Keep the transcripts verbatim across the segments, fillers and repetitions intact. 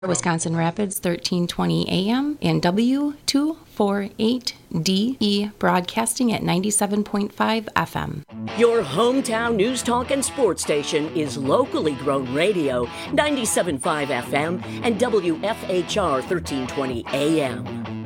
Wisconsin Rapids, thirteen twenty A M and W two forty-eight D E broadcasting at ninety-seven point five F M. Your hometown news talk and sports station is locally grown radio, ninety-seven point five F M and W F H R thirteen twenty A M.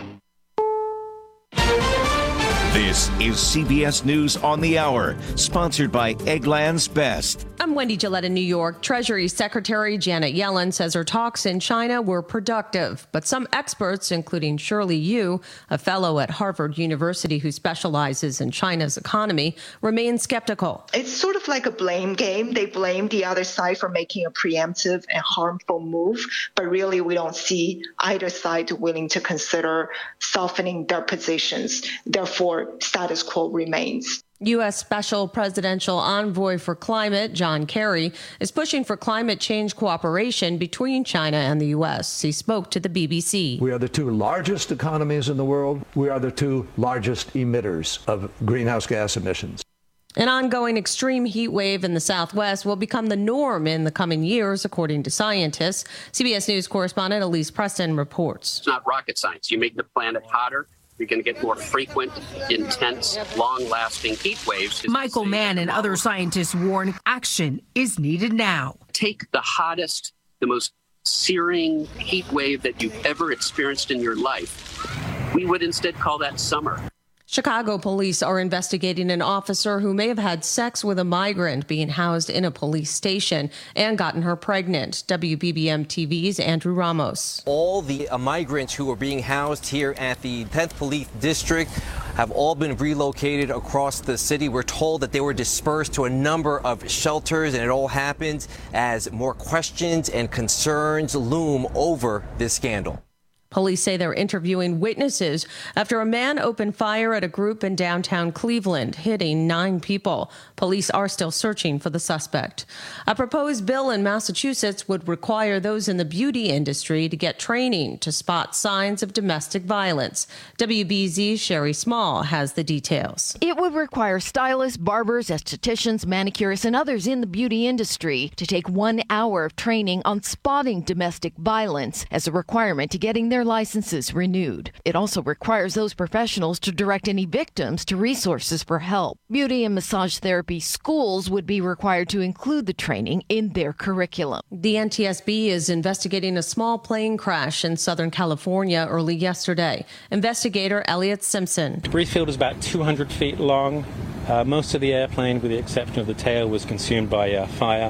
This is C B S News on the Hour, sponsored by Eggland's Best. I'm Wendy Gillette in New York. Treasury Secretary Janet Yellen says her talks in China were productive, but some experts, including Shirley Yu, a fellow at Harvard University who specializes in China's economy, remain skeptical. It's sort of like a blame game. They blame the other side for making a preemptive and harmful move, but really we don't see either side willing to consider softening their positions. Therefore, status quo remains. U S. Special Presidential Envoy for Climate, John Kerry, is pushing for climate change cooperation between China and the U S. He spoke to the B B C. We are the two largest economies in the world. We are the two largest emitters of greenhouse gas emissions. An ongoing extreme heat wave in the Southwest will become the norm in the coming years, according to scientists. C B S News correspondent Elise Preston reports. It's not rocket science. You make the planet hotter, you're going to get more frequent, intense, long-lasting heat waves. Michael Mann and other scientists warn action is needed now. Take the hottest, the most searing heat wave that you've ever experienced in your life. We would instead call that summer. Chicago police are investigating an officer who may have had sex with a migrant being housed in a police station and gotten her pregnant. W B B M T V's Andrew Ramos. All the uh, migrants who are being housed here at the tenth Police District have all been relocated across the city. We're told that they were dispersed to a number of shelters, and it all happened as more questions and concerns loom over this scandal. Police say they're interviewing witnesses after a man opened fire at a group in downtown Cleveland, hitting nine people. Police are still searching for the suspect. A proposed bill in Massachusetts would require those in the beauty industry to get training to spot signs of domestic violence. W B Z's Sherry Small has the details. It would require stylists, barbers, estheticians, manicurists, and others in the beauty industry to take one hour of training on spotting domestic violence as a requirement to getting their licenses renewed. It also requires those professionals to direct any victims to resources for help. Beauty and massage therapy schools would be required to include the training in their curriculum. The N T S B is investigating a small plane crash in Southern California early yesterday. Investigator Elliot Simpson. Debris field is about two hundred feet long. Uh, most of the airplane, with the exception of the tail, was consumed by uh, fire.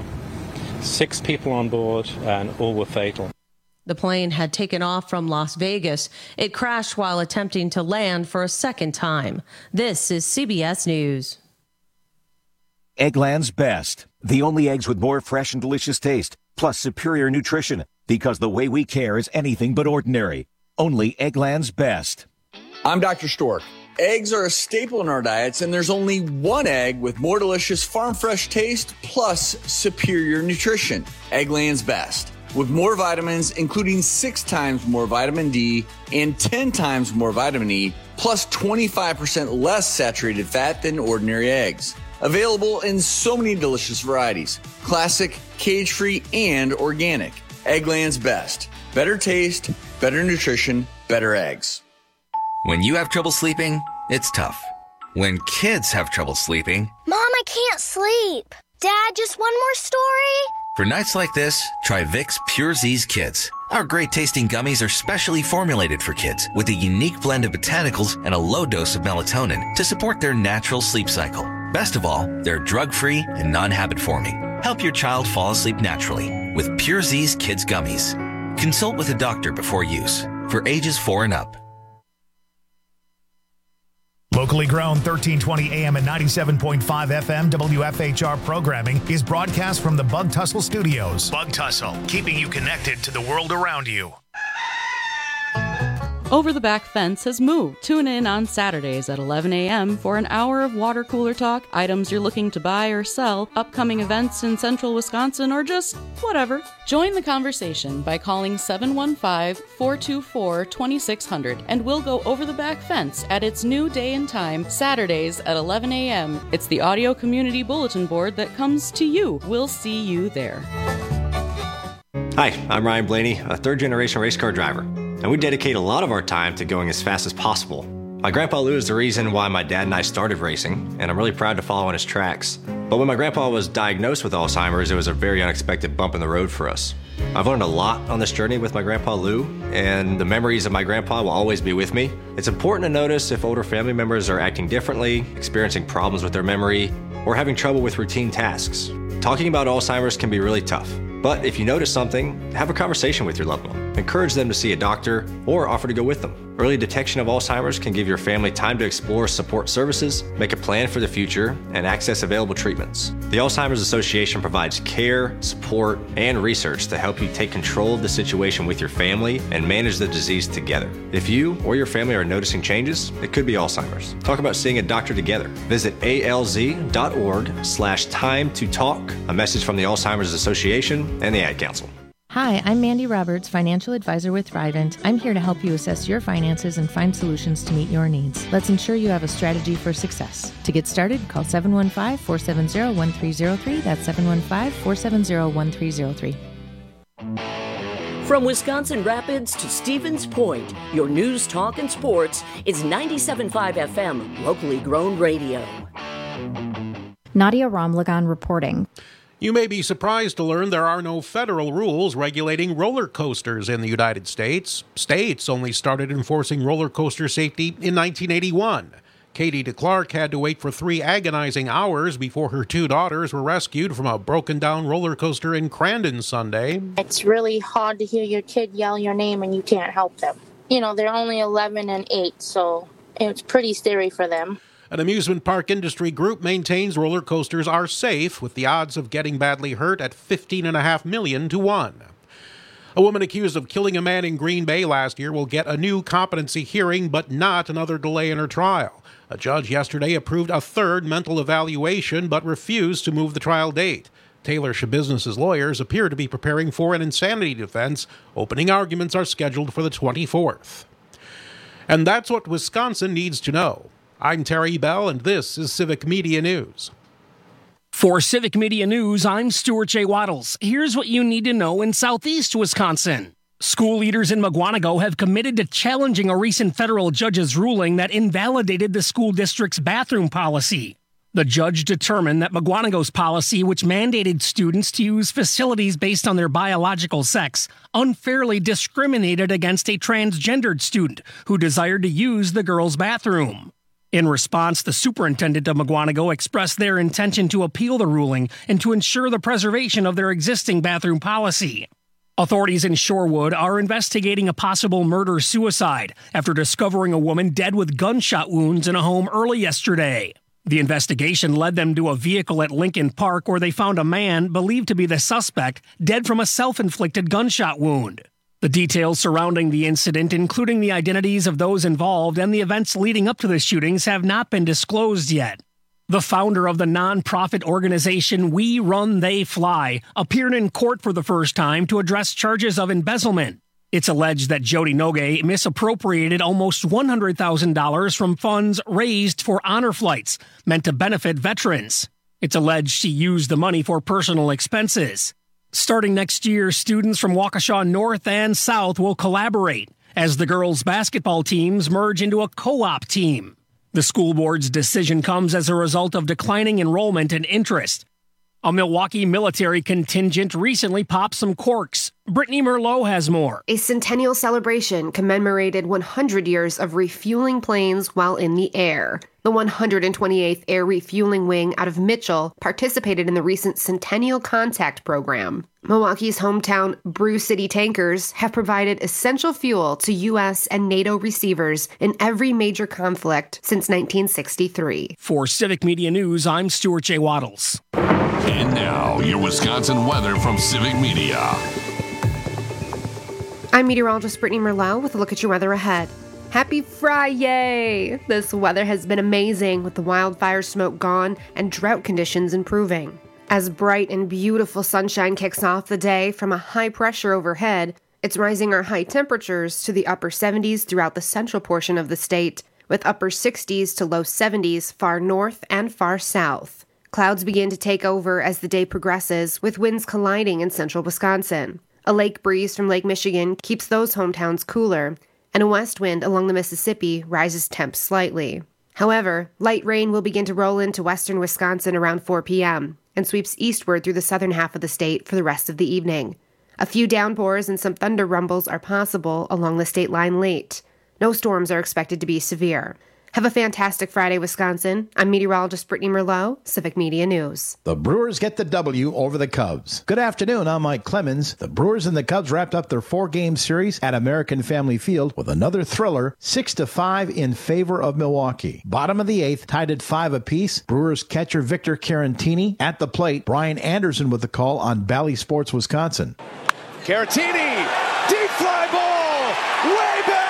Six people on board, and all were fatal. The plane had taken off from Las Vegas. It crashed while attempting to land for a second time. This is C B S News. Eggland's Best. The only eggs with more fresh and delicious taste, plus superior nutrition, because the way we care is anything but ordinary. Only Eggland's Best. I'm Doctor Stork. Eggs are a staple in our diets, and there's only one egg with more delicious farm fresh taste plus superior nutrition. Eggland's Best. With more vitamins, including six times more vitamin D and ten times more vitamin E, plus twenty-five percent less saturated fat than ordinary eggs. Available in so many delicious varieties: classic, cage-free, and organic. Eggland's Best. Better taste, better nutrition, better eggs. When you have trouble sleeping, it's tough. When kids have trouble sleeping... Mom, I can't sleep. Dad, just one more story? For nights like this, try Vicks Pure Z's Kids. Our great-tasting gummies are specially formulated for kids with a unique blend of botanicals and a low dose of melatonin to support their natural sleep cycle. Best of all, they're drug-free and non-habit forming. Help your child fall asleep naturally with Pure Z's Kids Gummies. Consult with a doctor before use. For ages four and up. Locally grown thirteen twenty A M and ninety-seven point five F M W F H R programming is broadcast from the Bug Tussle Studios. Bug Tussle, keeping you connected to the world around you. Over the Back Fence has moved. Tune in on Saturdays at eleven a m for an hour of water cooler talk, items you're looking to buy or sell, upcoming events in central Wisconsin, or just whatever. Join the conversation by calling seven one five, four two four, two six zero zero and we'll go over the back fence at its new day and time, Saturdays at eleven a m It's the audio community bulletin board that comes to you. We'll see you there. Hi, I'm Ryan Blaney, a third-generation race car driver, and we dedicate a lot of our time to going as fast as possible. My grandpa Lou is the reason why my dad and I started racing, and I'm really proud to follow in his tracks. But when my grandpa was diagnosed with Alzheimer's, it was a very unexpected bump in the road for us. I've learned a lot on this journey with my grandpa Lou, and the memories of my grandpa will always be with me. It's important to notice if older family members are acting differently, experiencing problems with their memory, or having trouble with routine tasks. Talking about Alzheimer's can be really tough. But if you notice something, have a conversation with your loved one. Encourage them to see a doctor or offer to go with them. Early detection of Alzheimer's can give your family time to explore support services, make a plan for the future, and access available treatments. The Alzheimer's Association provides care, support, and research to help you take control of the situation with your family and manage the disease together. If you or your family are noticing changes, it could be Alzheimer's. Talk about seeing a doctor together. Visit alz.org slash time to talk. A message from the Alzheimer's Association and the Ad Council. Hi, I'm Mandy Roberts, financial advisor with Thrivent. I'm here to help you assess your finances and find solutions to meet your needs. Let's ensure you have a strategy for success. To get started, call seven one five, four seven zero, one three zero three. That's seven one five, four seven zero, one three zero three. From Wisconsin Rapids to Stevens Point, your news, talk, and sports is ninety-seven point five F M, locally grown radio. Nadia Ramlagan reporting. You may be surprised to learn there are no federal rules regulating roller coasters in the United States. States only started enforcing roller coaster safety in nineteen eighty-one. Katie DeClark had to wait for three agonizing hours before her two daughters were rescued from a broken-down roller coaster in Crandon Sunday. It's really hard to hear your kid yell your name and you can't help them. You know, they're only eleven and eight, so it's pretty scary for them. An amusement park industry group maintains roller coasters are safe, with the odds of getting badly hurt at fifteen point five million to one. A woman accused of killing a man in Green Bay last year will get a new competency hearing, but not another delay in her trial. A judge yesterday approved a third mental evaluation, but refused to move the trial date. Taylor Shabusiness's lawyers appear to be preparing for an insanity defense. Opening arguments are scheduled for the twenty-fourth. And that's what Wisconsin needs to know. I'm Terry Bell, and this is Civic Media News. For Civic Media News, I'm Stuart J. Waddles. Here's what you need to know in southeast Wisconsin. School leaders in Mukwonago have committed to challenging a recent federal judge's ruling that invalidated the school district's bathroom policy. The judge determined that Mukwonago's policy, which mandated students to use facilities based on their biological sex, unfairly discriminated against a transgendered student who desired to use the girls' bathroom. In response, the superintendent of Mukwonago expressed their intention to appeal the ruling and to ensure the preservation of their existing bathroom policy. Authorities in Shorewood are investigating a possible murder-suicide after discovering a woman dead with gunshot wounds in a home early yesterday. The investigation led them to a vehicle at Lincoln Park where they found a man, believed to be the suspect, dead from a self-inflicted gunshot wound. The details surrounding the incident, including the identities of those involved and the events leading up to the shootings, have not been disclosed yet. The founder of the nonprofit organization We Run, They Fly appeared in court for the first time to address charges of embezzlement. It's alleged that Jody Nogue misappropriated almost one hundred thousand dollars from funds raised for honor flights meant to benefit veterans. It's alleged she used the money for personal expenses. Starting next year, students from Waukesha North and South will collaborate as the girls' basketball teams merge into a co-op team. The school board's decision comes as a result of declining enrollment and interest. A Milwaukee military contingent recently popped some corks. Brittany Merlot has more. A centennial celebration commemorated one hundred years of refueling planes while in the air. The one hundred twenty-eighth Air Refueling Wing out of Mitchell participated in the recent Centennial Contact Program. Milwaukee's hometown Brew City tankers have provided essential fuel to U S and NATO receivers in every major conflict since nineteen sixty-three. For Civic Media News, I'm Stuart J. Waddles. And now, your Wisconsin weather from Civic Media. I'm meteorologist Brittany Merlot with a look at your weather ahead. Happy Friday! This weather has been amazing with the wildfire smoke gone and drought conditions improving. As bright and beautiful sunshine kicks off the day from a high pressure overhead, it's rising our high temperatures to the upper seventies throughout the central portion of the state, with upper sixties to low seventies far north and far south. Clouds begin to take over as the day progresses, with winds colliding in central Wisconsin. A lake breeze from Lake Michigan keeps those hometowns cooler, and a west wind along the Mississippi rises temps slightly. However, light rain will begin to roll into western Wisconsin around four p.m. and sweeps eastward through the southern half of the state for the rest of the evening. A few downpours and some thunder rumbles are possible along the state line late. No storms are expected to be severe. Have a fantastic Friday, Wisconsin. I'm meteorologist Brittany Merlot, Civic Media News. The Brewers get the W over the Cubs. Good afternoon, I'm Mike Clemens. The Brewers and the Cubs wrapped up their four-game series at American Family Field with another thriller, six to five in favor of Milwaukee. Bottom of the eighth, tied at five apiece. Brewers catcher Victor Caratini at the plate. Brian Anderson with the call on Bally Sports Wisconsin. Caratini, deep fly ball, way back.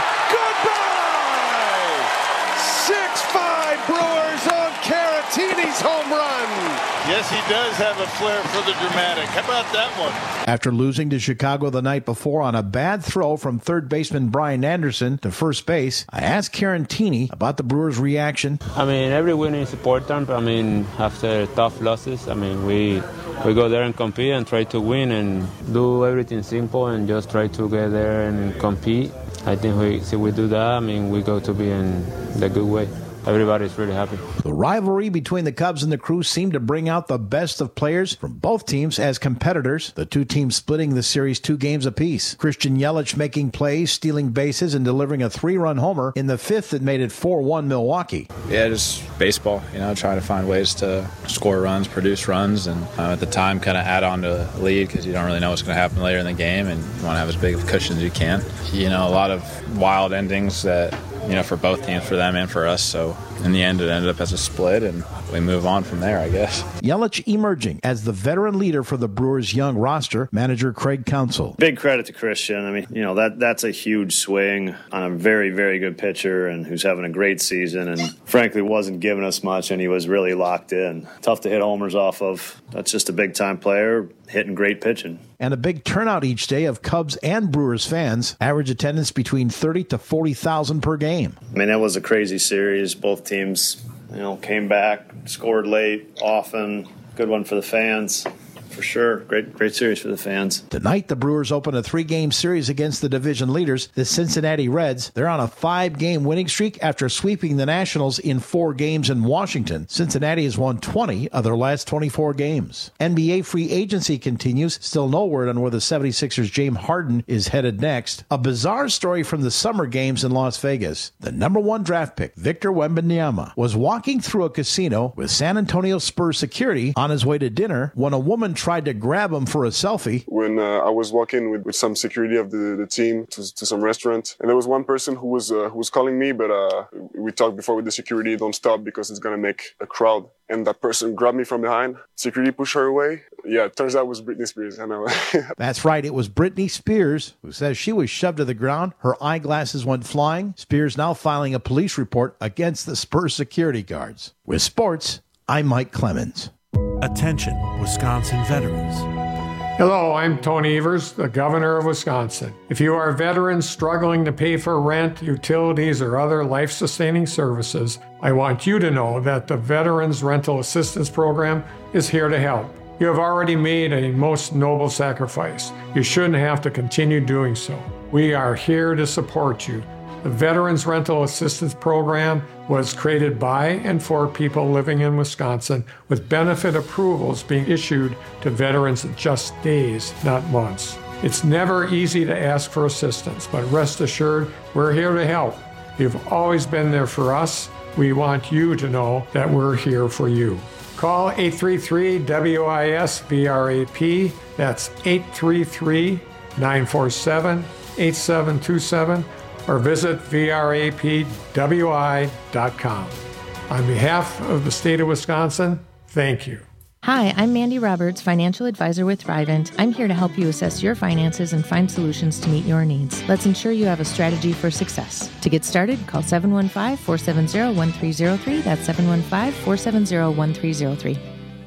six five Brewers on Caratini's home run. Yes, he does have a flair for the dramatic. How about that one? After losing to Chicago the night before on a bad throw from third baseman Brian Anderson to first base, I asked Caratini about the Brewers' reaction. I mean, every win is important. I mean, after tough losses, I mean, we we go there and compete and try to win and do everything simple and just try to get there and compete. I think we, if we do that, I mean, we go to be in the good way. Everybody's really happy. The rivalry between the Cubs and the Crew seemed to bring out the best of players from both teams as competitors, the two teams splitting the series two games apiece. Christian Yelich making plays, stealing bases, and delivering a three-run homer in the fifth that made it four one Milwaukee. Yeah, just baseball, you know, trying to find ways to score runs, produce runs, and uh, at the time kind of add on to the lead because you don't really know what's going to happen later in the game, and you want to have as big of a cushion as you can. You know, a lot of wild endings that, you know, for both teams, for them and for us. So in the end, it ended up as a split, and we move on from there, I guess. Yelich emerging as the veteran leader for the Brewers' young roster, manager Craig Counsell. Big credit to Christian. I mean, you know, that that's a huge swing on a very, very good pitcher and who's having a great season and frankly wasn't giving us much, and he was really locked in. Tough to hit homers off of. That's just a big-time player hitting great pitching. And a big turnout each day of Cubs and Brewers fans. Average attendance between thirty to forty thousand per game. I mean, that was a crazy series. Both teams, you know, came back, scored late, often. Good one for the fans. For sure. Great great series for the fans. Tonight, the Brewers open a three-game series against the division leaders, the Cincinnati Reds. They're on a five-game winning streak after sweeping the Nationals in four games in Washington. Cincinnati has won twenty of their last twenty-four games. N B A free agency continues. Still no word on where the seventy-sixers' James Harden is headed next. A bizarre story from the summer games in Las Vegas. The number one draft pick, Victor Wembanyama, was walking through a casino with San Antonio Spurs security on his way to dinner when a woman tried to grab him for a selfie. When uh, I was walking with, with some security of the, the team to, to some restaurant, and there was one person who was uh, who was calling me, but uh, we talked before with the security, don't stop because it's going to make a crowd. And that person grabbed me from behind. Security pushed her away. Yeah, it turns out it was Britney Spears. I know. That's right. It was Britney Spears who says she was shoved to the ground. Her eyeglasses went flying. Spears now filing a police report against the Spurs security guards. With sports, I'm Mike Clemens. Attention, Wisconsin veterans. Hello, I'm Tony Evers, the governor of Wisconsin. If you are veterans struggling to pay for rent, utilities, or other life-sustaining services, I want you to know that the Veterans Rental Assistance Program is here to help. You have already made a most noble sacrifice. You shouldn't have to continue doing so. We are here to support you. The Veterans Rental Assistance Program was created by and for people living in Wisconsin, with benefit approvals being issued to veterans in just days, not months. It's never easy to ask for assistance, but rest assured, we're here to help. You've always been there for us. We want you to know that we're here for you. Call eight three three W I S V R A P. That's eight three three, nine four seven, eight seven two seven. or visit V R A P W I dot com. On behalf of the state of Wisconsin, thank you. Hi, I'm Mandy Roberts, financial advisor with Thrivent. I'm here to help you assess your finances and find solutions to meet your needs. Let's ensure you have a strategy for success. To get started, call seven one five, four seven zero, one three zero three. That's seven one five, four seven zero, one three zero three.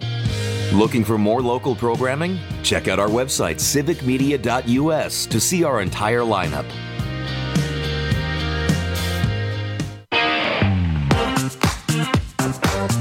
Looking for more local programming? Check out our website, civic media dot U S, to see our entire lineup.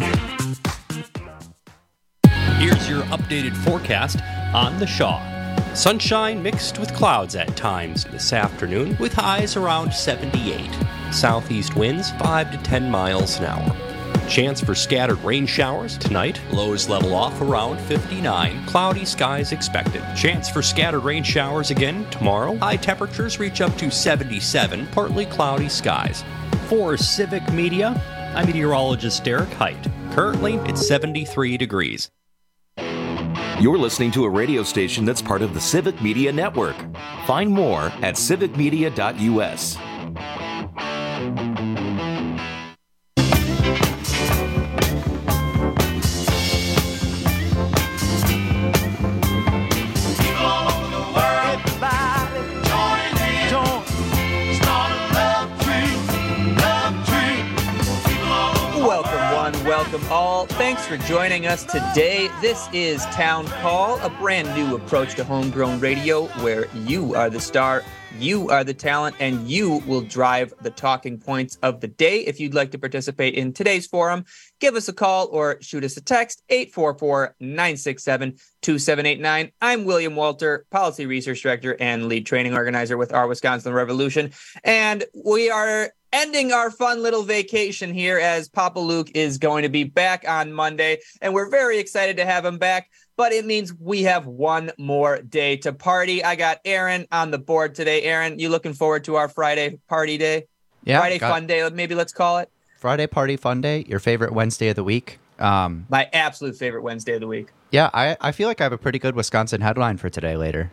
Here's your updated forecast on the Shaw. Sunshine mixed with clouds at times this afternoon, with highs around seventy-eight. Southeast winds five to ten miles an hour. Chance for scattered rain showers tonight. Lows level off around fifty-nine. Cloudy skies expected. Chance for scattered rain showers again tomorrow. High temperatures reach up to seventy-seven. Partly cloudy skies. For Civic Media, I'm meteorologist Derek Height. Currently, it's seventy-three degrees. You're listening to a radio station that's part of the Civic Media Network. Find more at civic media dot u s. Welcome all. Thanks for joining us today. This is Town Call, a brand new approach to homegrown radio where you are the star, you are the talent, and you will drive the talking points of the day. If you'd like to participate in today's forum, give us a call or shoot us a text, eight four four, nine six seven, two seven eight nine. I'm William Walter, Policy Research Director and Lead Training Organizer with Our Wisconsin Revolution, and we are ending our fun little vacation here as Papa Luke is going to be back on Monday, and we're very excited to have him back, but it means we have one more day to party. I got Aaron on the board today. Aaron, you looking forward to our Friday party day? Yeah. Friday got- fun day, maybe let's call it. Friday party fun day, your favorite Wednesday of the week. Um, My absolute favorite Wednesday of the week. Yeah, I, I feel like I have a pretty good Wisconsin headline for today later.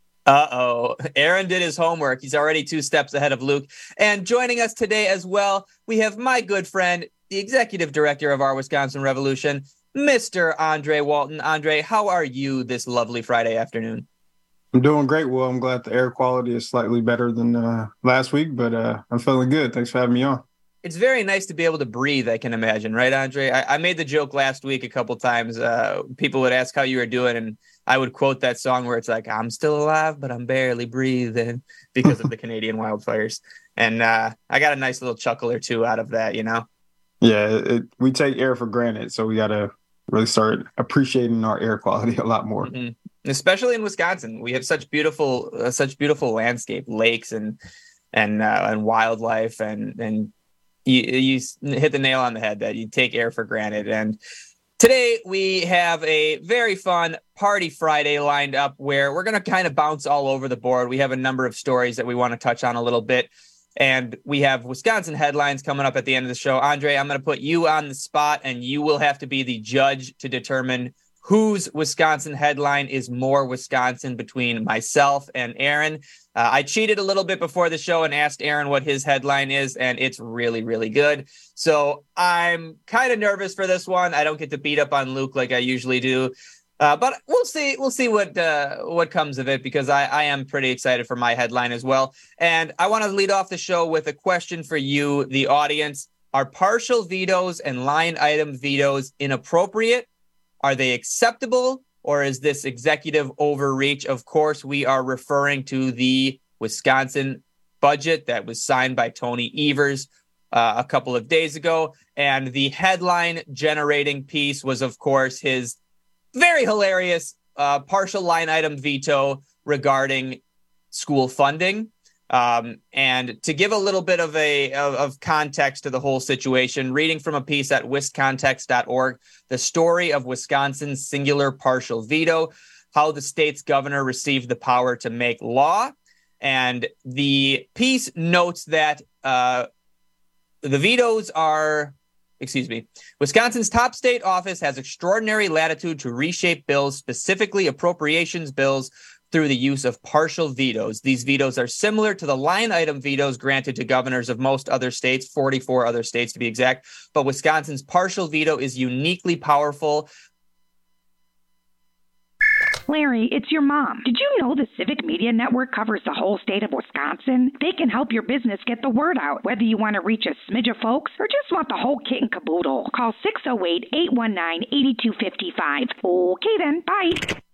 Uh-oh. Aaron did his homework. He's already two steps ahead of Luke. And joining us today as well, we have my good friend, the executive director of Our Wisconsin Revolution, Mister Andre Walton. Andre, how are you this lovely Friday afternoon? I'm doing great. Well, I'm glad the air quality is slightly better than uh, last week, but uh, I'm feeling good. Thanks for having me on. It's very nice to be able to breathe, I can imagine, right, Andre? I, I made the joke last week a couple times. Uh, people would ask how you were doing, and I would quote that song where it's like, I'm still alive, but I'm barely breathing because of the Canadian wildfires. And uh, I got a nice little chuckle or two out of that, you know? Yeah, it, we take air for granted, so we got to really start appreciating our air quality a lot more. Mm-hmm. Especially in Wisconsin. We have such beautiful, uh, such beautiful landscape, lakes and and uh, and wildlife, and and you, you hit the nail on the head that you take air for granted. And today we have a very fun Party Friday lined up where we're going to kind of bounce all over the board. We have a number of stories that we want to touch on a little bit. And we have Wisconsin headlines coming up at the end of the show. Andre, I'm going to put you on the spot, and you will have to be the judge to determine whose Wisconsin headline is more Wisconsin between myself and Aaron. Uh, I cheated a little bit before the show and asked Aaron what his headline is, and it's really, really good. So I'm kind of nervous for this one. I don't get to beat up on Luke like I usually do. Uh, but we'll see. We'll see what uh, what comes of it, because I, I am pretty excited for my headline as well. And I want to lead off the show with a question for you, the audience. Are partial vetoes and line item vetoes inappropriate? Are they acceptable? Or is this executive overreach? Of course, we are referring to the Wisconsin budget that was signed by Tony Evers uh, a couple of days ago. And the headline generating piece was, of course, his very hilarious uh, partial line item veto regarding school funding. Um, and to give a little bit of a of, of context to the whole situation, reading from a piece at wiscontext dot org, the story of Wisconsin's singular partial veto, how the state's governor received the power to make law. And the piece notes that uh, the vetoes are... Excuse me. Wisconsin's top state office has extraordinary latitude to reshape bills, specifically appropriations bills, through the use of partial vetoes. These vetoes are similar to the line item vetoes granted to governors of most other states, forty-four other states to be exact. But Wisconsin's partial veto is uniquely powerful. Larry, it's your mom. Did you know the Civic Media Network covers the whole state of Wisconsin? They can help your business get the word out, whether you want to reach a smidge of folks or just want the whole kit and caboodle. Call six oh eight, eight one nine, eight two five five. Okay then, bye.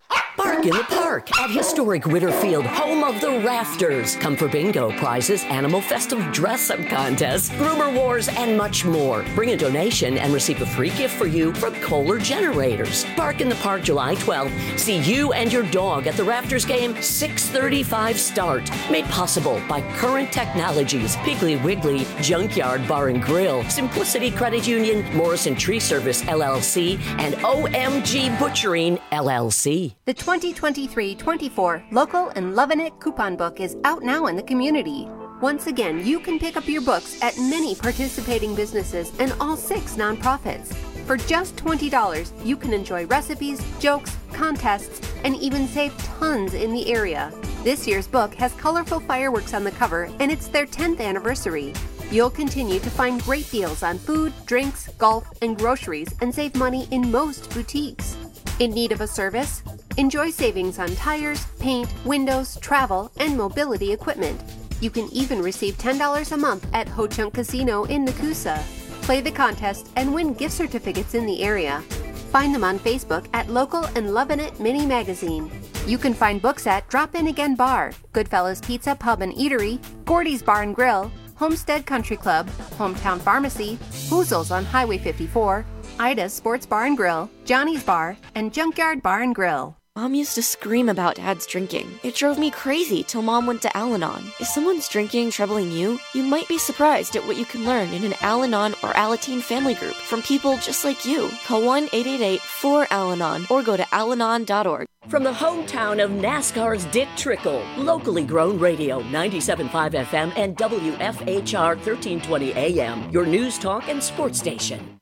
Bark in the Park at historic Whitterfield, home of the Rafters. Come for bingo, prizes, animal festive dress-up contests, groomer wars, and much more. Bring a donation and receive a free gift for you from Kohler Generators. Bark in the Park, July twelfth. See you and your dog at the Rafters game, six thirty-five start. Made possible by Current Technologies, Piggly Wiggly, Junkyard Bar and Grill, Simplicity Credit Union, Morrison Tree Service, L L C, and O M G Butchering, L L C. The twenty twenty-three twenty-four Local and Lovin' It coupon book is out now in the community. Once again, you can pick up your books at many participating businesses and all six nonprofits. For just twenty dollars, you can enjoy recipes, jokes, contests, and even save tons in the area. This year's book has colorful fireworks on the cover, and it's their tenth anniversary. You'll continue to find great deals on food, drinks, golf, and groceries, and save money in most boutiques. In need of a service? Enjoy savings on tires, paint, windows, travel, and mobility equipment. You can even receive ten dollars a month at Ho Chunk Casino in Nakusa. Play the contest and win gift certificates in the area. Find them on Facebook at Local and Lovin' It Mini Magazine. You can find books at Drop In Again Bar, Goodfellas Pizza Pub and Eatery, Gordy's Bar and Grill, Homestead Country Club, Hometown Pharmacy, Hoozles on Highway fifty-four, Ida's Sports Bar and Grill, Johnny's Bar, and Junkyard Bar and Grill. Mom used to scream about Dad's drinking. It drove me crazy till Mom went to Al-Anon. If someone's drinking troubling you, you might be surprised at what you can learn in an Al-Anon or Alateen family group from people just like you. Call one eight eight eight four Al Anon or go to al anon dot org. From the hometown of NASCAR's Dick Trickle, locally grown radio, ninety-seven point five F M and W F H R thirteen twenty A M, your news talk and sports station.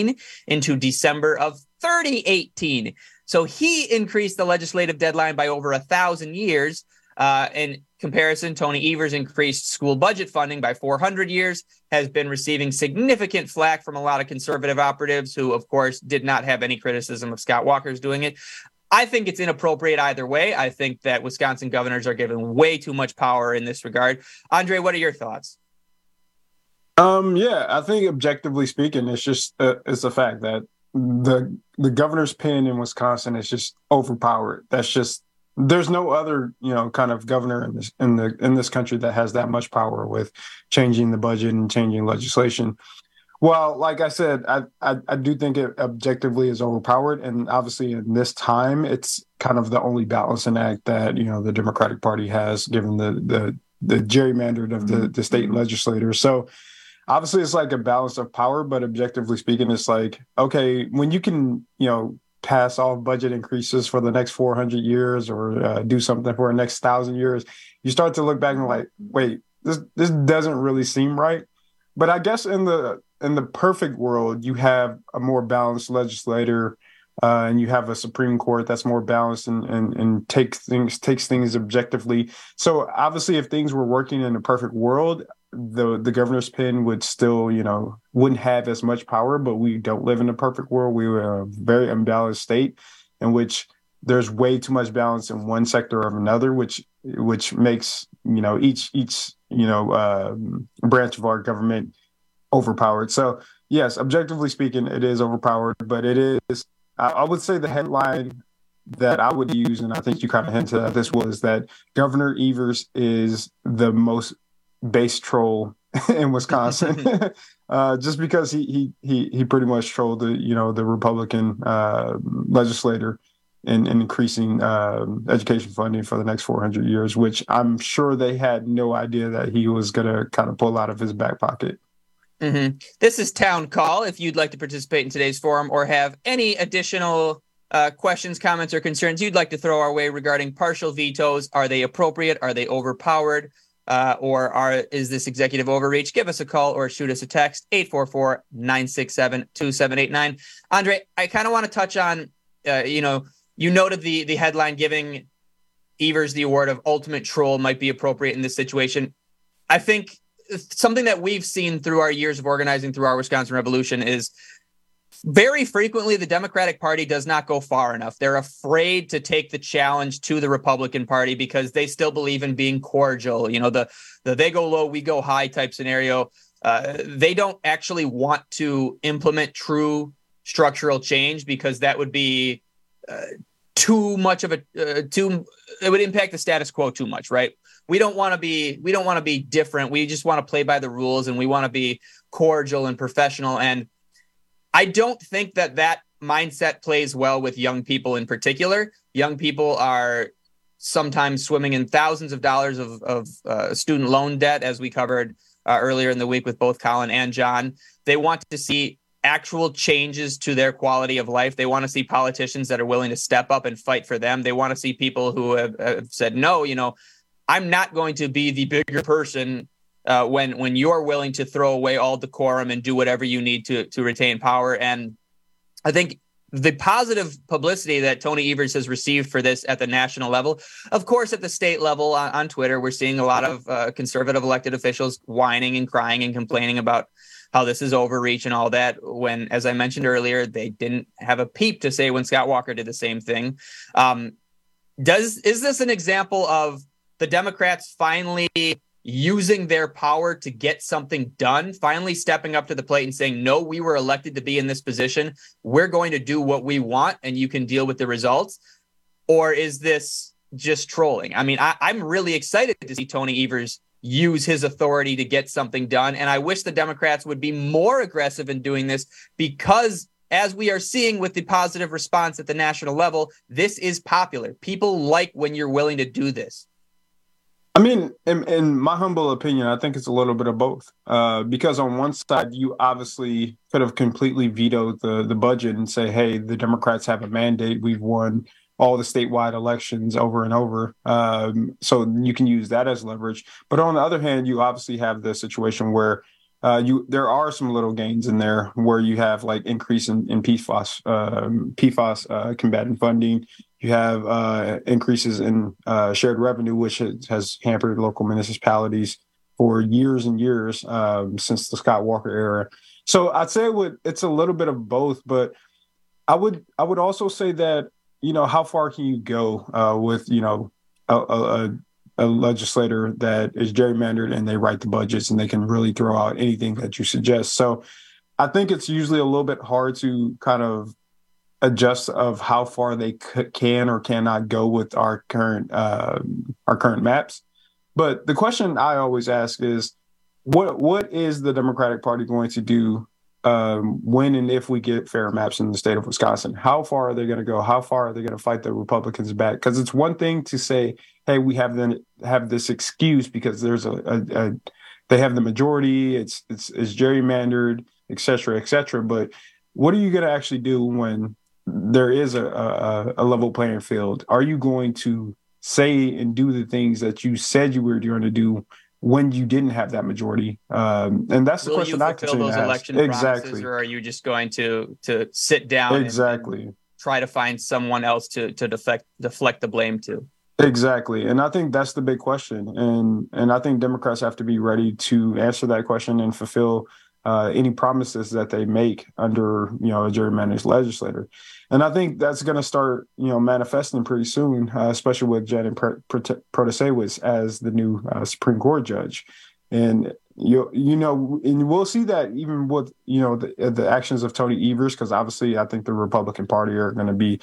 Into December of thirty eighteen. So he increased the legislative deadline by over a thousand years. Uh, in comparison, Tony Evers increased school budget funding by four hundred years, has been receiving significant flack from a lot of conservative operatives who, of course, did not have any criticism of Scott Walker's doing it. I think it's inappropriate either way. I think that Wisconsin governors are given way too much power in this regard. Andre, what are your thoughts? Um, yeah, I think objectively speaking, it's just uh, it's a fact that the the governor's pen in Wisconsin is just overpowered. That's just there's no other you know kind of governor in this in the in this country that has that much power with changing the budget and changing legislation. Well, like I said, I, I I do think it objectively is overpowered, and obviously in this time, it's kind of the only balancing act that you know the Democratic Party has, given the the the gerrymandered of the the state legislators. So. Obviously, it's like a balance of power, but objectively speaking, it's like, okay, when you can, you know, pass off budget increases for the next four hundred years or uh, do something for the next thousand years, you start to look back and like, wait, this this doesn't really seem right. But I guess in the in the perfect world, you have a more balanced legislator uh, and you have a Supreme Court that's more balanced and, and, and takes things takes things objectively. So obviously, if things were working in a perfect world, the the governor's pen would still, you know, wouldn't have as much power, but we don't live in a perfect world. We were a very unbalanced state in which there's way too much balance in one sector or another, which which makes, you know, each each, you know, uh, branch of our government overpowered. So, yes, objectively speaking, it is overpowered, but it is, I, I would say the headline that I would use, and I think you kind of hinted at this, was that Governor Evers is the most base troll in Wisconsin, uh, just because he he he he pretty much trolled the you know the Republican uh, legislator in, in increasing uh, education funding for the next four hundred years, which I'm sure they had no idea that he was going to kind of pull out of his back pocket. Mm-hmm. This is Town Call. If you'd like to participate in today's forum or have any additional uh, questions, comments, or concerns you'd like to throw our way regarding partial vetoes, are they appropriate? Are they overpowered? Uh, or are is this executive overreach? Give us a call or shoot us a text, eight four four, nine six seven, two seven eight nine. Andre, I kind of want to touch on, uh, you know, you noted the the headline giving Evers the award of ultimate troll might be appropriate in this situation. I think something that we've seen through our years of organizing through our Wisconsin Revolution is very frequently the Democratic Party does not go far enough. They're afraid to take the challenge to the Republican Party because they still believe in being cordial. You know, the, the they go low, we go high type scenario. Uh, they don't actually want to implement true structural change because that would be uh, too much of a uh, too it would impact the status quo too much, right? We don't want to be we don't want to be different. We just want to play by the rules, and we want to be cordial and professional. And I don't think that that mindset plays well with young people in particular. Young people are sometimes swimming in thousands of dollars of, of uh, student loan debt, as we covered uh, earlier in the week with both Colin and John. They want to see actual changes to their quality of life. They want to see politicians that are willing to step up and fight for them. They want to see people who have, have said, no, you know, I'm not going to be the bigger person uh, when when you're willing to throw away all decorum and do whatever you need to to retain power. And I think the positive publicity that Tony Evers has received for this at the national level, of course, at the state level on, on Twitter, we're seeing a lot of uh, conservative elected officials whining and crying and complaining about how this is overreach and all that, when, as I mentioned earlier, they didn't have a peep to say when Scott Walker did the same thing. Um, does is this an example of the Democrats finally using their power to get something done, finally stepping up to the plate and saying, no, we were elected to be in this position. We're going to do what we want, and you can deal with the results? Or is this just trolling? I mean, I, I'm really excited to see Tony Evers use his authority to get something done. And I wish the Democrats would be more aggressive in doing this, because as we are seeing with the positive response at the national level, this is popular. People like when you're willing to do this. I mean, in, in my humble opinion, I think it's a little bit of both. Uh, because on one side, you obviously could have completely vetoed the, the budget and say, hey, the Democrats have a mandate. We've won all the statewide elections over and over. Um, so you can use that as leverage. But on the other hand, you obviously have the situation where uh, you there are some little gains in there where you have like increase in, in P FAS, um, P FAS uh, combatant funding. You have uh, increases in uh, shared revenue, which has hampered local municipalities for years and years um, since the Scott Walker era. So I'd say it would, it's a little bit of both, but I would I would also say that, you know, how far can you go uh, with, you know, a, a, a legislator that is gerrymandered and they write the budgets and they can really throw out anything that you suggest. So I think it's usually a little bit hard to kind of adjust of how far they c- can or cannot go with our current uh, our current maps. But the question I always ask is, what what is the Democratic Party going to do Um, when and if we get fair maps in the state of Wisconsin? How far are they going to go? How far are they going to fight the Republicans back? Because it's one thing to say, hey, we have the, have this excuse because there's a, a, a they have the majority, it's it's, it's gerrymandered, et cetera, et cetera. But what are you going to actually do when there is a, a, a level playing field? Are you going to say and do the things that you said you were going to do when you didn't have that majority? Um, and that's the Will question you I fulfill continue those to ask. election Exactly. promises, or are you just going to to sit down exactly. and, and try to find someone else to to deflect deflect the blame to? Exactly. And I think that's the big question. And and I think Democrats have to be ready to answer that question and fulfill uh, any promises that they make under, you know, a gerrymandered legislator. And I think that's going to start, you know, manifesting pretty soon, uh, especially with Janet Protasiewicz as the new uh, Supreme Court judge. And, you you know, and we'll see that even with, you know, the, the actions of Tony Evers, because obviously I think the Republican Party are going to be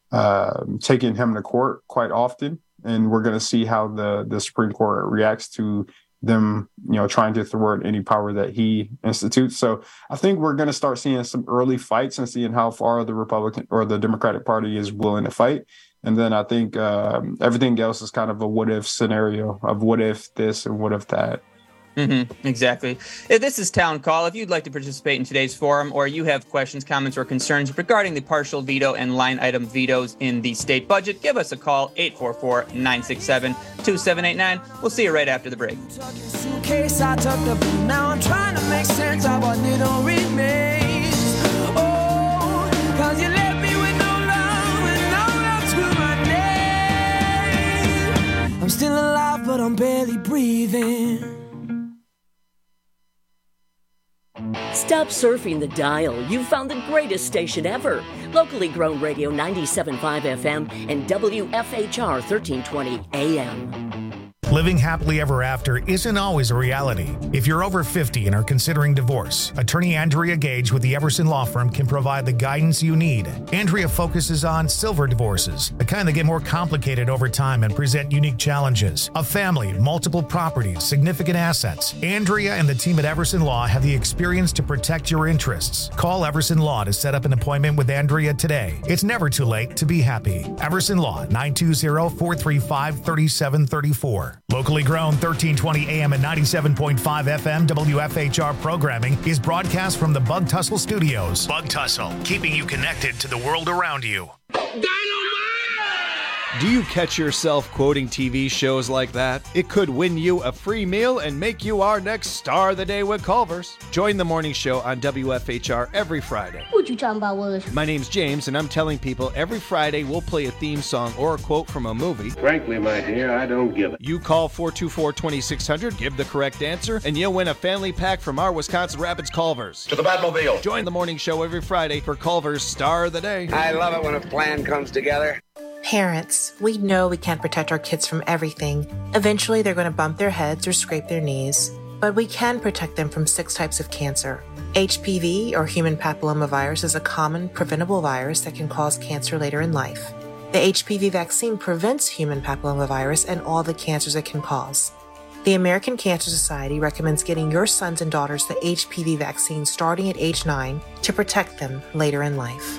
uh, taking him to court quite often. And we're going to see how the, the Supreme Court reacts to them, you know, trying to thwart any power that he institutes. So I think we're going to start seeing some early fights and seeing how far the Republican or the Democratic Party is willing to fight. And then I think um, everything else is kind of a what if scenario of what if this and what if that. Mm-hmm, exactly. If this is Town Call, if you'd like to participate in today's forum, or you have questions, comments, or concerns regarding the partial veto and line item vetoes in the state budget, give us a call, eight four four, nine six seven, two seven eight nine. We'll see you right after the break. Case I took the boot. Now I'm trying to make sense of what little remains. Oh, cause you left me with no love and no love to my name. I'm still alive, but I'm barely breathing. Stop surfing the dial. You've found the greatest station ever. Locally grown radio ninety-seven point five F M and W F H R thirteen twenty A M. Living happily ever after isn't always a reality. If you're over fifty and are considering divorce, attorney Andrea Gage with the Everson Law Firm can provide the guidance you need. Andrea focuses on silver divorces, the kind that get more complicated over time and present unique challenges. A family, multiple properties, significant assets. Andrea and the team at Everson Law have the experience to protect your interests. Call Everson Law to set up an appointment with Andrea today. It's never too late to be happy. Everson Law, nine two zero, four three five, three seven three four. Locally grown thirteen twenty A M and ninety-seven point five F M W F H R programming is broadcast from the Bug Tussle Studios. Bug Tussle, keeping you connected to the world around you. Do you catch yourself quoting T V shows like that? It could win you a free meal and make you our next star of the day with Culver's. Join the morning show on W F H R every Friday. What you talking about, Willis? My name's James, and I'm telling people every Friday we'll play a theme song or a quote from a movie. Frankly, my dear, I don't give it. You call four two four, two six zero zero, give the correct answer, and you'll win a family pack from our Wisconsin Rapids Culver's. To the Batmobile. Join the morning show every Friday for Culver's Star of the Day. I love it when a plan comes together. Parents, we know we can't protect our kids from everything. Eventually, they're going to bump their heads or scrape their knees. But we can protect them from six types of cancer. H P V, or human papillomavirus, is a common preventable virus that can cause cancer later in life. The H P V vaccine prevents human papillomavirus and all the cancers it can cause. The American Cancer Society recommends getting your sons and daughters the H P V vaccine starting at age nine to protect them later in life.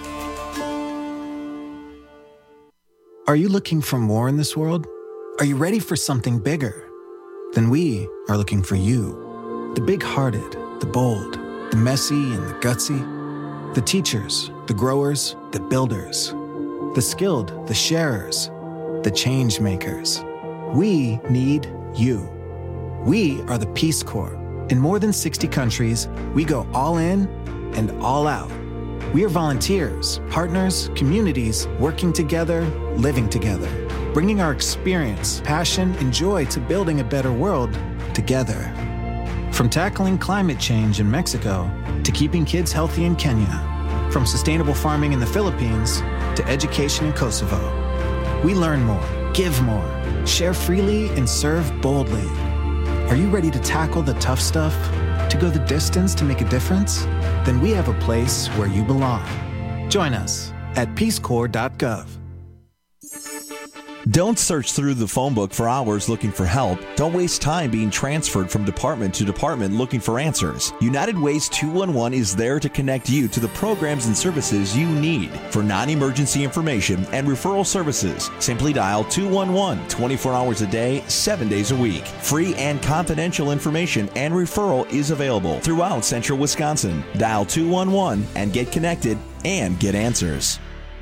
Are you looking for more in this world? Are you ready for something bigger? Then we are looking for you. The big-hearted, the bold, the messy and the gutsy. The teachers, the growers, the builders. The skilled, the sharers, the change makers. We need you. We are the Peace Corps. In more than sixty countries, we go all in and all out. We are volunteers, partners, communities, working together, living together, bringing our experience, passion, and joy to building a better world together. From tackling climate change in Mexico to keeping kids healthy in Kenya, from sustainable farming in the Philippines to education in Kosovo. We learn more, give more, share freely, and serve boldly. Are you ready to tackle the tough stuff? To go the distance to make a difference? Then we have a place where you belong. Join us at peace corps dot gov. Don't search through the phone book for hours looking for help. Don't waste time being transferred from department to department looking for answers. United Ways two one one is there to connect you to the programs and services you need. For non-emergency information and referral services, simply dial two one one twenty-four hours a day, seven days a week. Free and confidential information and referral is available throughout central Wisconsin. Dial two one one and get connected and get answers.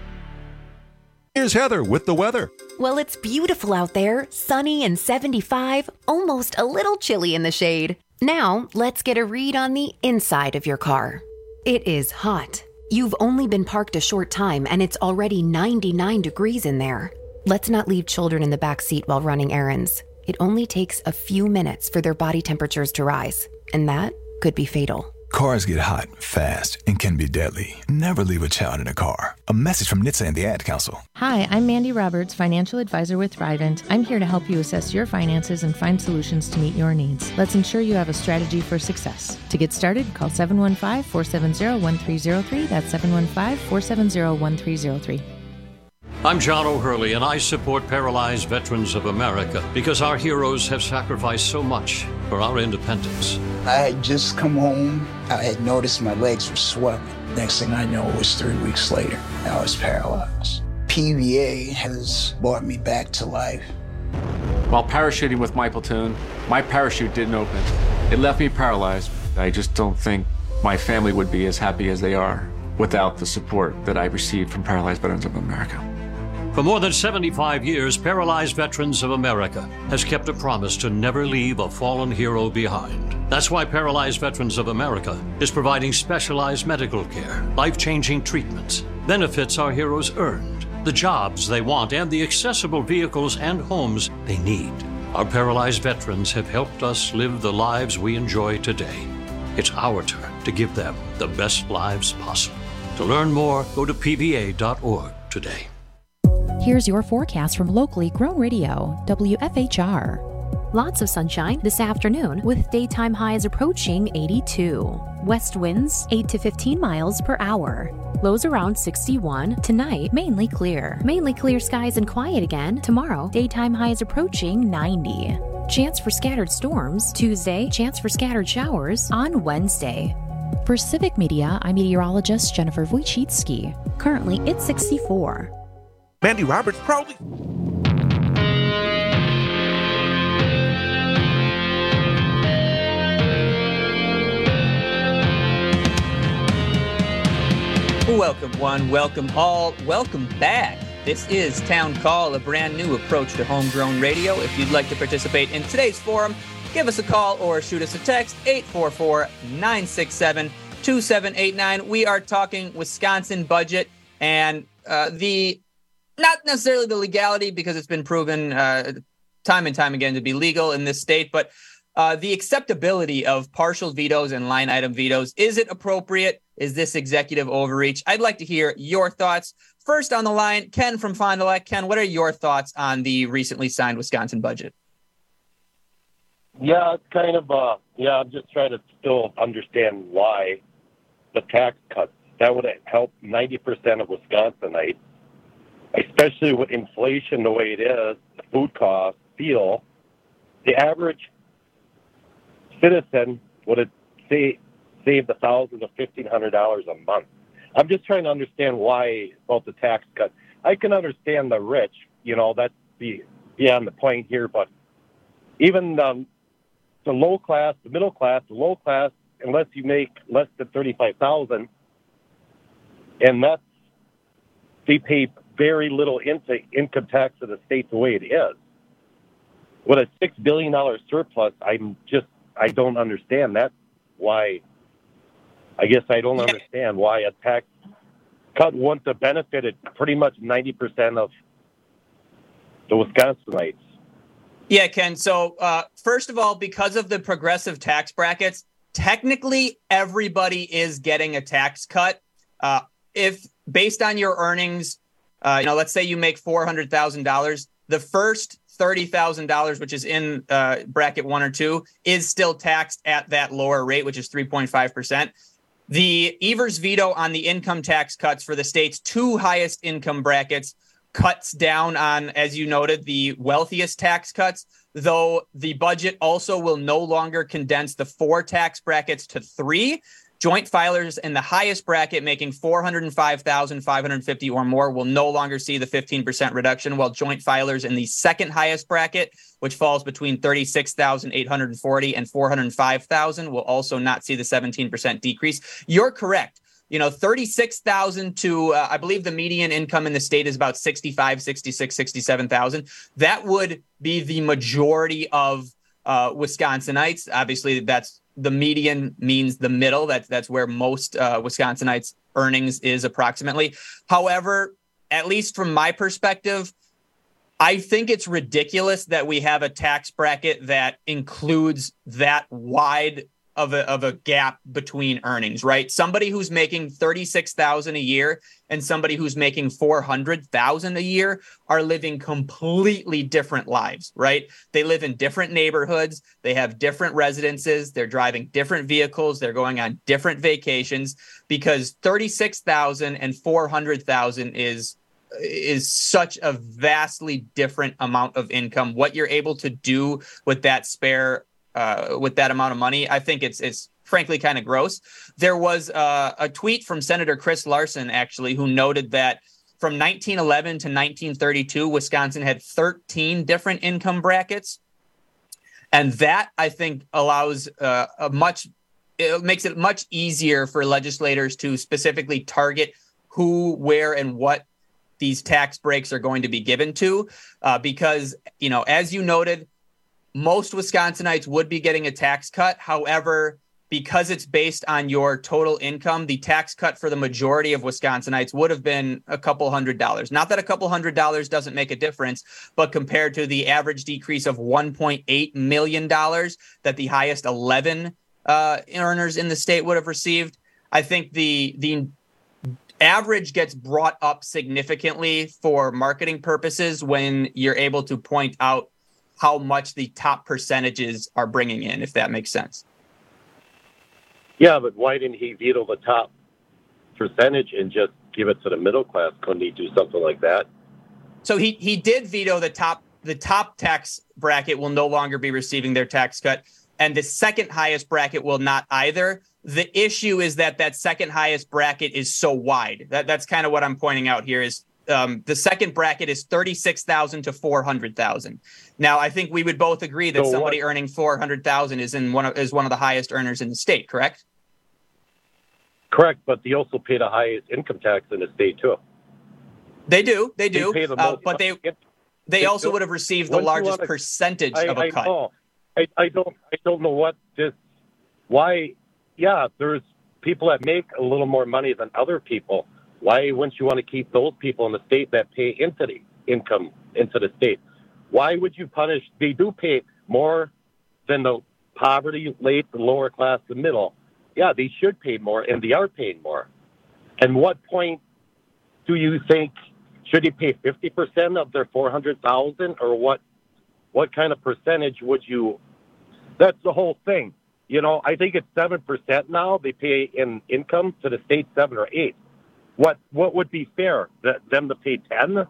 Here's Heather with the weather. Well, it's beautiful out there, sunny and seventy-five, almost a little chilly in the shade. Now, let's get a read on the inside of your car. It is hot. You've only been parked a short time and it's already ninety-nine degrees in there. Let's not leave children in the back seat while running errands. It only takes a few minutes for their body temperatures to rise, and that could be fatal. Cars get hot, fast, and can be deadly. Never leave a child in a car. A message from N H T S A and the Ad Council. Hi, I'm Mandy Roberts, financial advisor with Thrivent. I'm here to help you assess your finances and find solutions to meet your needs. Let's ensure you have a strategy for success. To get started, call seven one five, four seven zero, one three zero three. That's seven one five, four seven zero, one three zero three. I'm John O'Hurley, and I support Paralyzed Veterans of America because our heroes have sacrificed so much for our independence. I had just come home. I had noticed my legs were swelling. Next thing I know, it was three weeks later. I was paralyzed. P V A has brought me back to life. While parachuting with my platoon, my parachute didn't open. It left me paralyzed. I just don't think my family would be as happy as they are without the support that I received from Paralyzed Veterans of America. For more than seventy-five years, Paralyzed Veterans of America has kept a promise to never leave a fallen hero behind. That's why Paralyzed Veterans of America is providing specialized medical care, life-changing treatments, benefits our heroes earned, the jobs they want, and the accessible vehicles and homes they need. Our paralyzed veterans have helped us live the lives we enjoy today. It's our turn to give them the best lives possible. To learn more, go to P V A dot org today. Here's your forecast from locally grown radio, W F H R. Lots of sunshine this afternoon with daytime highs approaching eighty-two. West winds eight to fifteen miles per hour. Lows around sixty-one. Tonight, mainly clear. Mainly clear skies and quiet again. Tomorrow, daytime highs approaching ninety. Chance for scattered storms. Tuesday, chance for scattered showers on Wednesday. For Civic Media, I'm meteorologist Jennifer Wojcicki. Currently, it's sixty-four. Mandy Roberts proudly. Welcome one, welcome all, welcome back. This is Town Call, a brand new approach to homegrown radio. If you'd like to participate in today's forum, give us a call or shoot us a text, eight four four, nine six seven, two seven eight nine. We are talking Wisconsin budget and uh, the, not necessarily the legality, because it's been proven uh, time and time again to be legal in this state, but uh, the acceptability of partial vetoes and line item vetoes. Is it appropriate? Is this executive overreach? I'd like to hear your thoughts. First on the line, Ken from Fond du Lac. Ken, what are your thoughts on the recently signed Wisconsin budget? Yeah, it's kind of, uh, yeah, I'm just trying to still understand why the tax cuts. That would help ninety percent of Wisconsinites, especially with inflation the way it is, the food costs, fuel. The average citizen would have saved saved a thousand to fifteen hundred dollars a month. I'm just trying to understand why about the tax cut. I can understand the rich, you know, that's the beyond the point here, but even um, the low class, the middle class, the low class, unless you make less than thirty-five thousand, and that's they pay very little into income tax to the state the way it is. With a six billion dollar surplus, I'm just I don't understand that. Why? I guess I don't understand why a tax cut wouldn't have benefited pretty much ninety percent of the Wisconsinites. Yeah, Ken. So uh, first of all, because of the progressive tax brackets, technically everybody is getting a tax cut. Uh, if based on your earnings, uh, you know, let's say you make four hundred thousand dollars, the first thirty thousand dollars, which is in uh, bracket one or two, is still taxed at that lower rate, which is three point five percent. The Evers veto on the income tax cuts for the state's two highest income brackets cuts down on, as you noted, the wealthiest tax cuts, though the budget also will no longer condense the four tax brackets to three. Joint filers in the highest bracket making four hundred five thousand five hundred fifty dollars or more will no longer see the fifteen percent reduction, while joint filers in the second highest bracket, which falls between thirty-six thousand eight hundred forty dollars and four hundred five thousand dollars, will also not see the seventeen percent decrease. You're correct. You know, thirty-six thousand to, uh, I believe the median income in the state is about sixty-five, sixty-six, sixty-seven thousand. That would be the majority of uh, Wisconsinites. Obviously, that's the median means the middle. That's that's where most uh, Wisconsinites' earnings is approximately. However, at least from my perspective, I think it's ridiculous that we have a tax bracket that includes that wide of a of a gap between earnings, right? Somebody who's making thirty-six thousand dollars a year and somebody who's making four hundred thousand dollars a year are living completely different lives, right? They live in different neighborhoods, they have different residences, they're driving different vehicles, they're going on different vacations, because thirty-six thousand dollars and four hundred thousand dollars is is such a vastly different amount of income. What you're able to do with that spare Uh, with that amount of money, I think it's it's frankly kind of gross. There was uh, a tweet from Senator Chris Larson, actually, who noted that from nineteen eleven to nineteen thirty-two, Wisconsin had thirteen different income brackets. And that, I think, allows uh, a much, it makes it much easier for legislators to specifically target who, where, and what these tax breaks are going to be given to. Uh, because, you know, as you noted, most Wisconsinites would be getting a tax cut. However, because it's based on your total income, the tax cut for the majority of Wisconsinites would have been a couple hundred dollars. Not that a couple hundred dollars doesn't make a difference, but compared to the average decrease of one point eight million dollars that the highest eleven uh, earners in the state would have received, I think the the average gets brought up significantly for marketing purposes when you're able to point out how much the top percentages are bringing in, if that makes sense. Yeah, but why didn't he veto the top percentage and just give it to the middle class? Couldn't he do something like that? So he he did veto the top the top tax bracket will no longer be receiving their tax cut, and the second highest bracket will not either. The issue is that that second highest bracket is so wide. That that's kind of what I'm pointing out here is um, the second bracket is thirty-six thousand to four hundred thousand. Now, I think we would both agree that So somebody what- earning four hundred thousand is in one of, is one of the highest earners in the state, correct? Correct, but they also pay the highest income tax in the state too. They do, they do, They pay the uh, most. but they they They also don't- would have received the Wouldn't you largest wanna- percentage I, of a I cut. know. I, I don't I don't know what this why yeah, there's people that make a little more money than other people. Why wouldn't you want to keep those people in the state that pay into the income into the state? Why would you punish they do pay more than the poverty late, the lower class, the middle. Yeah, they should pay more and they are paying more. And what point do you think should he pay fifty percent of their four hundred thousand or what what kind of percentage would you that's the whole thing. You know, I think it's seven percent now they pay in income to the state seven or eight. What what would be fair? That them to pay ten?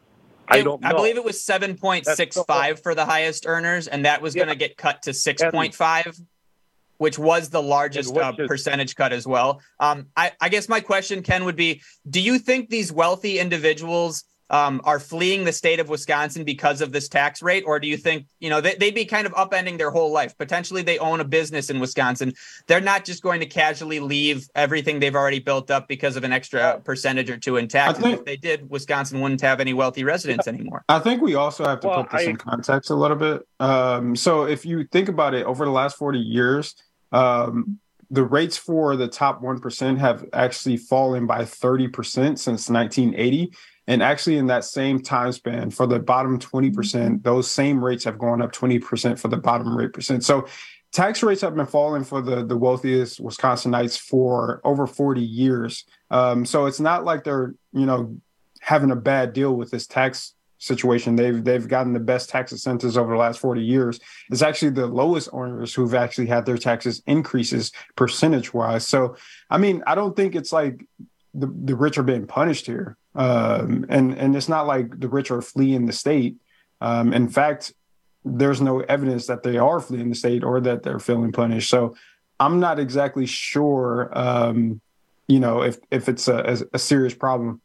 I don't know. I believe it was seven point six five for the highest earners, and that was Yeah. going to get cut to six point five, which was the largest which uh, is- percentage cut as well. Um, I, I guess my question, Ken, would be, do you think these wealthy individuals um, are fleeing the state of Wisconsin because of this tax rate? Or do you think, you know, they, they'd be kind of upending their whole life? Potentially they own a business in Wisconsin. They're not just going to casually leave everything they've already built up because of an extra percentage or two in taxes. think- If they did, Wisconsin wouldn't have any wealthy residents anymore. I think we also have to Well, put this I- in context a little bit. Um, so if you think about it, over the last forty years, um, the rates for the top one percent have actually fallen by thirty percent since nineteen eighty. And actually in that same time span for the bottom twenty percent, those same rates have gone up twenty percent for the bottom rate percent. So tax rates have been falling for the, the wealthiest Wisconsinites for over forty years. Um, so it's not like they're, you know, having a bad deal with this tax situation. They've they've gotten the best tax incentives over the last forty years. It's actually the lowest earners who've actually had their taxes increases percentage wise. So, I mean, I don't think it's like the, the rich are being punished here. Um, and, and it's not like the rich are fleeing the state. Um, in fact, there's no evidence that they are fleeing the state or that they're feeling punished. So I'm not exactly sure, um, you know, if, if it's a, a serious problem.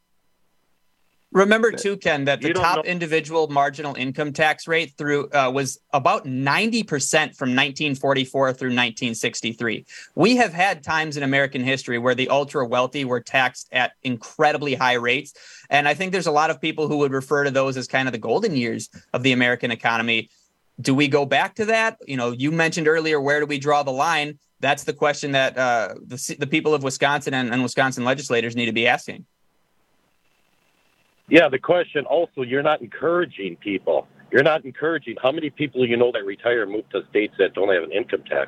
Remember too, Ken, that the You don't top know- individual marginal income tax rate through uh, was about ninety percent from nineteen forty-four through nineteen sixty-three. We have had times in American history where the ultra wealthy were taxed at incredibly high rates. And I think there's a lot of people who would refer to those as kind of the golden years of the American economy. Do we go back to that? You know, you mentioned earlier, where do we draw the line? That's the question that uh, the, the people of Wisconsin and, and Wisconsin legislators need to be asking. Yeah, the question also, you're not encouraging people. You're not encouraging. How many people you know that retire and move to states that don't have an income tax?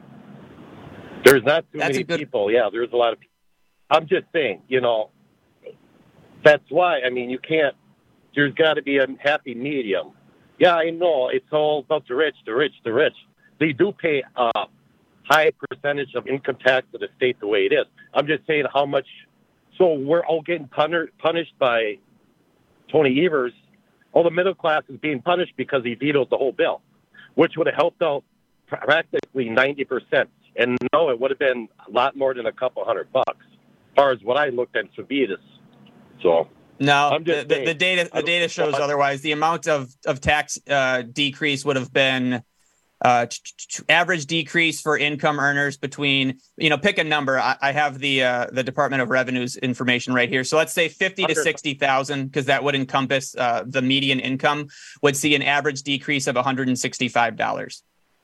There's not too That's many a good- people. Yeah, there's a lot of people. I'm just saying, you know, that's why, I mean, you can't, there's got to be a happy medium. Yeah, I know. It's all about the rich, the rich, the rich. They do pay a high percentage of income tax to the state the way it is. I'm just saying how much. So we're all getting pun- punished by Tony Evers. All the middle class is being punished because he vetoed the whole bill, which would have helped out practically ninety percent. And no, it would have been a lot more than a couple hundred bucks, as far as what I looked at Savitas. So No, I'm the, just the, saying. the data the I don't- data shows otherwise. The amount of of tax uh, decrease would have been uh, t- t- t- average decrease for income earners between, you know, pick a number. I, I have the uh, the Department of Revenue's information right here. So let's say fifty to sixty thousand, because that would encompass uh, the median income, would see an average decrease of one hundred and sixty five dollars.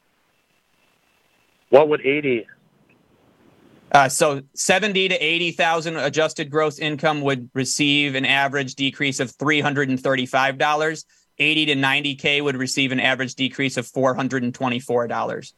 What would eighty? Uh, so seventy to eighty thousand adjusted gross income would receive an average decrease of three hundred and thirty-five dollars. eighty to ninety K would receive an average decrease of four hundred and twenty-four dollars.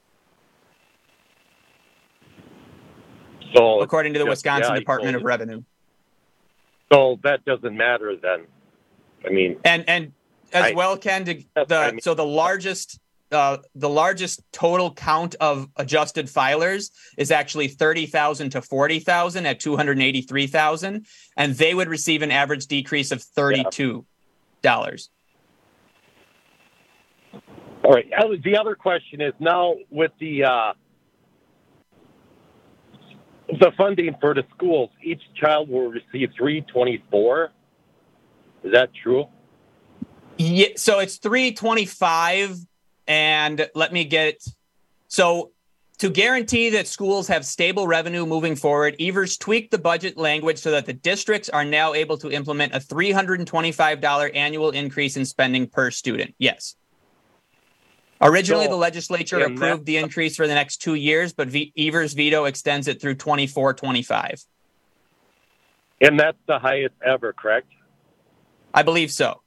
So According to the just- Wisconsin yeah, Department of so- Revenue. So that doesn't matter then. I mean, And and as I, well, Ken. To the I mean, so the largest uh, the largest total count of adjusted filers is actually thirty thousand to forty thousand at two hundred eighty-three thousand, and they would receive an average decrease of thirty-two dollars. Yeah. All right. The other question is now with the uh, the funding for the schools, each child will receive three twenty-four. Is that true? Yeah. So it's three twenty-five, and let me get so to guarantee that schools have stable revenue moving forward, Evers tweaked the budget language so that the districts are now able to implement a three hundred twenty-five dollars annual increase in spending per student. Yes. Originally, so, the legislature approved that, the increase for the next two years, but v- Evers' veto extends it through twenty-four twenty-five. And that's the highest ever, correct? I believe so.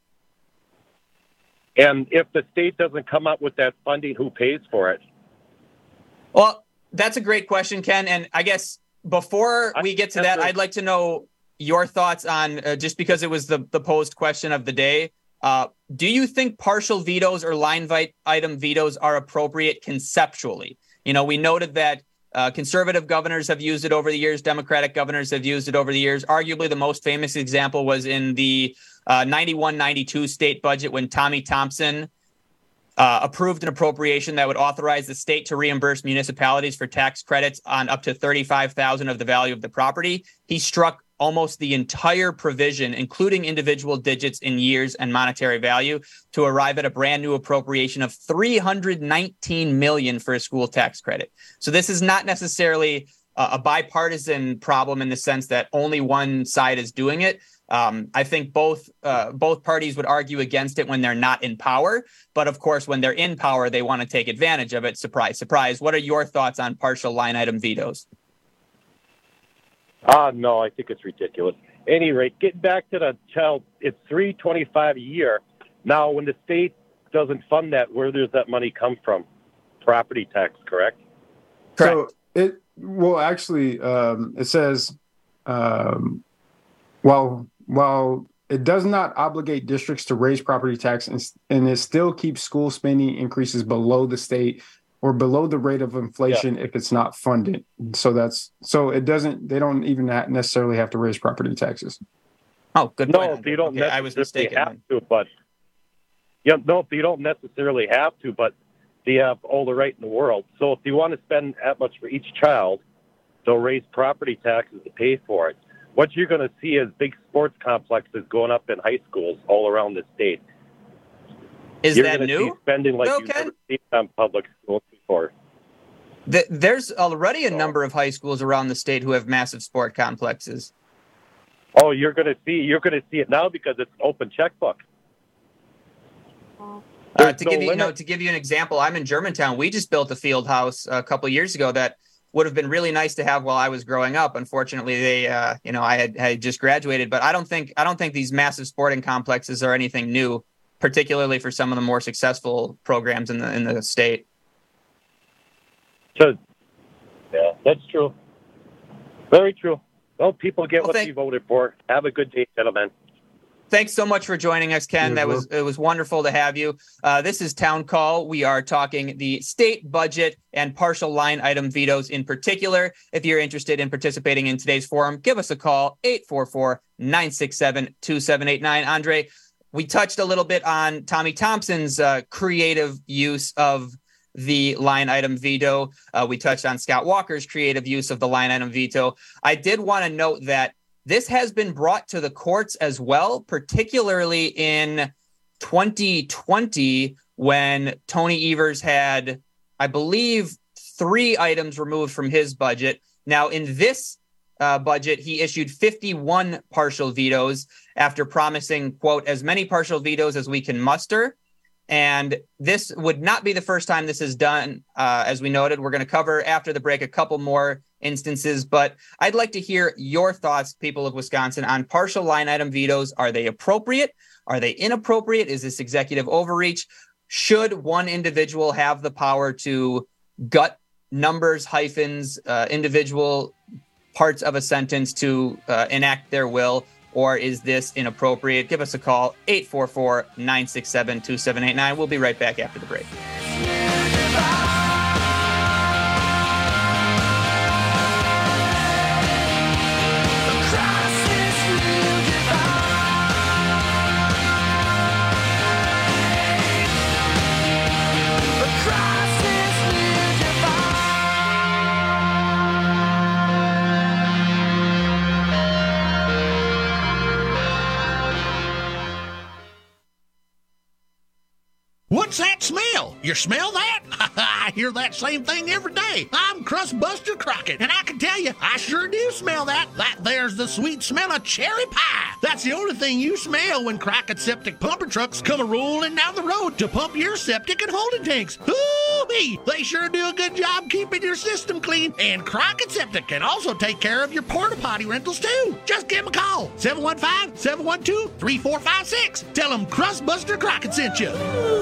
And if the state doesn't come up with that funding, who pays for it? Well, that's a great question, Ken. And I guess before we get to that, I'd like to know your thoughts on, uh, just because it was the, the posed question of the day, Uh, do you think partial vetoes or line vi- item vetoes are appropriate conceptually? You know, we noted that uh, conservative governors have used it over the years. Democratic governors have used it over the years. Arguably, the most famous example was in the uh, ninety-one ninety-two state budget when Tommy Thompson uh, approved an appropriation that would authorize the state to reimburse municipalities for tax credits on up to thirty-five thousand dollars of the value of the property. He struck almost the entire provision, including individual digits in years and monetary value, to arrive at a brand new appropriation of three hundred nineteen million dollars for a school tax credit. So this is not necessarily a, a bipartisan problem in the sense that only one side is doing it. Um, I think both uh, both parties would argue against it when they're not in power. But of course, when they're in power, they want to take advantage of it. Surprise, surprise. What are your thoughts on partial line item vetoes? Ah, uh, no, I think it's ridiculous. At any rate, getting back to the child, it's three twenty-five a year. Now, when the state doesn't fund that, where does that money come from? Property tax, correct? Correct. So it well, actually, um, it says um, while while it does not obligate districts to raise property tax, and, and it still keeps school spending increases below the state or below the rate of inflation yeah. if it's not funded. So that's so it doesn't. They don't even necessarily have to raise property taxes. Oh, good no, point. you don't. Okay, I was mistaken. Have to, but yeah, no, you don't necessarily have to, but they have all the right in the world. So if you want to spend that much for each child, they'll raise property taxes to pay for it. What you're going to see is big sports complexes going up in high schools all around the state. Is You're that new? See spending like no, you've never seen on public schools before. The, there's already a number of high schools around the state who have massive sport complexes. Oh, you're going to see you're going to see it now because it's open checkbook. Uh, to no give you, you know, to give you an example, I'm in Germantown. We just built a field house a couple of years ago that would have been really nice to have while I was growing up. Unfortunately, they, uh, you know, I had, had just graduated, but I don't think I don't think these massive sporting complexes are anything new, particularly for some of the more successful programs in the in the state. So, yeah, that's true. Very true. Well, people get well, what thank- they voted for. Have a good day, gentlemen. Thanks so much for joining us, Ken. That was it was wonderful to have you. Uh, this is Town Call. We are talking the state budget and partial line item vetoes in particular. If you're interested in participating in today's forum, give us a call, eight four four, nine six seven, two seven eight nine. Andre, we touched a little bit on Tommy Thompson's uh, creative use of the line item veto. Uh, we touched on Scott Walker's creative use of the line item veto. I did want to note that this has been brought to the courts as well, particularly in twenty twenty when Tony Evers had, I believe, three items removed from his budget. Now, in this uh, budget, he issued fifty-one partial vetoes after promising, quote, as many partial vetoes as we can muster. And this would not be the first time this is done. Uh, as we noted, we're going to cover after the break a couple more instances, but I'd like to hear your thoughts, people of Wisconsin, on partial line item vetoes. Are they appropriate? Are they inappropriate? Is this executive overreach? Should one individual have the power to gut numbers, hyphens, uh, individual parts of a sentence to uh, enact their will? or is this inappropriate? Give us a call, eight four four, nine six seven, two seven eight nine. We'll be right back after the break. What's that smell? You smell that? I hear that same thing every day. I'm Crustbuster Crockett, and I can tell you, I sure do smell that. That there's the sweet smell of cherry pie. That's the only thing you smell when Crockett septic pumper trucks come a-rolling down the road to pump your septic and holding tanks. Ooh-wee! They sure do a good job keeping your system clean, and Crockett Septic can also take care of your porta potty rentals too. Just give them a call, seven one five, seven one two, three four five six. Tell them Crustbuster Crockett sent you.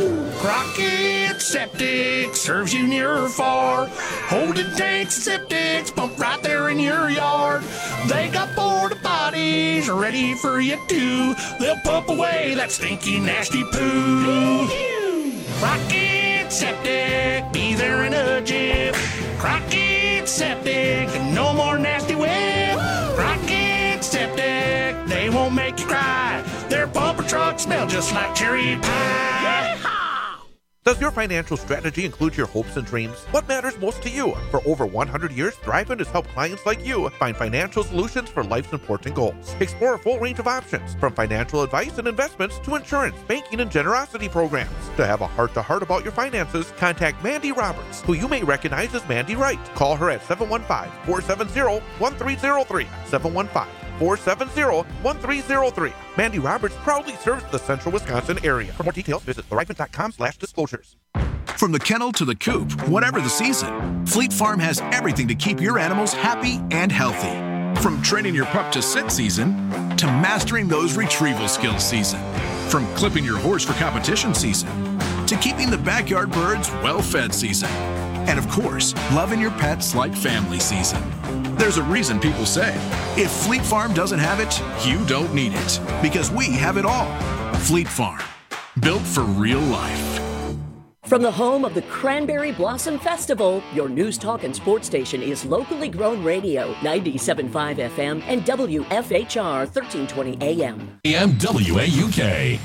Crockett Septic serves you near or far. Holding tanks and septics pump right there in your yard. They got porta potties ready for you too. They'll pump away that stinky, nasty poo. Crockett Septic, be there in a jiff. Crockett Septic, no more nasty whip. Crockett Septic, they won't make you cry. Their pumper trucks smell just like cherry pie. Does your financial strategy include your hopes and dreams? What matters most to you? For over one hundred years, Thrivent has helped clients like you find financial solutions for life's important goals. Explore a full range of options, from financial advice and investments to insurance, banking, and generosity programs. To have a heart-to-heart about your finances, contact Mandy Roberts, who you may recognize as Mandy Wright. Call her at seven one five, four seven zero, one three zero three, seven one five, four seven zero, one three zero three. Mandy Roberts proudly serves the central Wisconsin area. For more details, visit thrivent.com slash disclosures. From the kennel to the coop, whatever the season, Fleet Farm has everything to keep your animals happy and healthy. From training your pup to sit season, to mastering those retrieval skills season. From clipping your horse for competition season, to keeping the backyard birds well-fed season. And of course, loving your pets like family season. There's a reason people say, if Fleet Farm doesn't have it, you don't need it. Because we have it all. Fleet Farm, built for real life. From the home of the Cranberry Blossom Festival, your news, talk, and sports station is locally grown radio, ninety-seven point five F M and W F H R thirteen twenty A M. A M W A U K.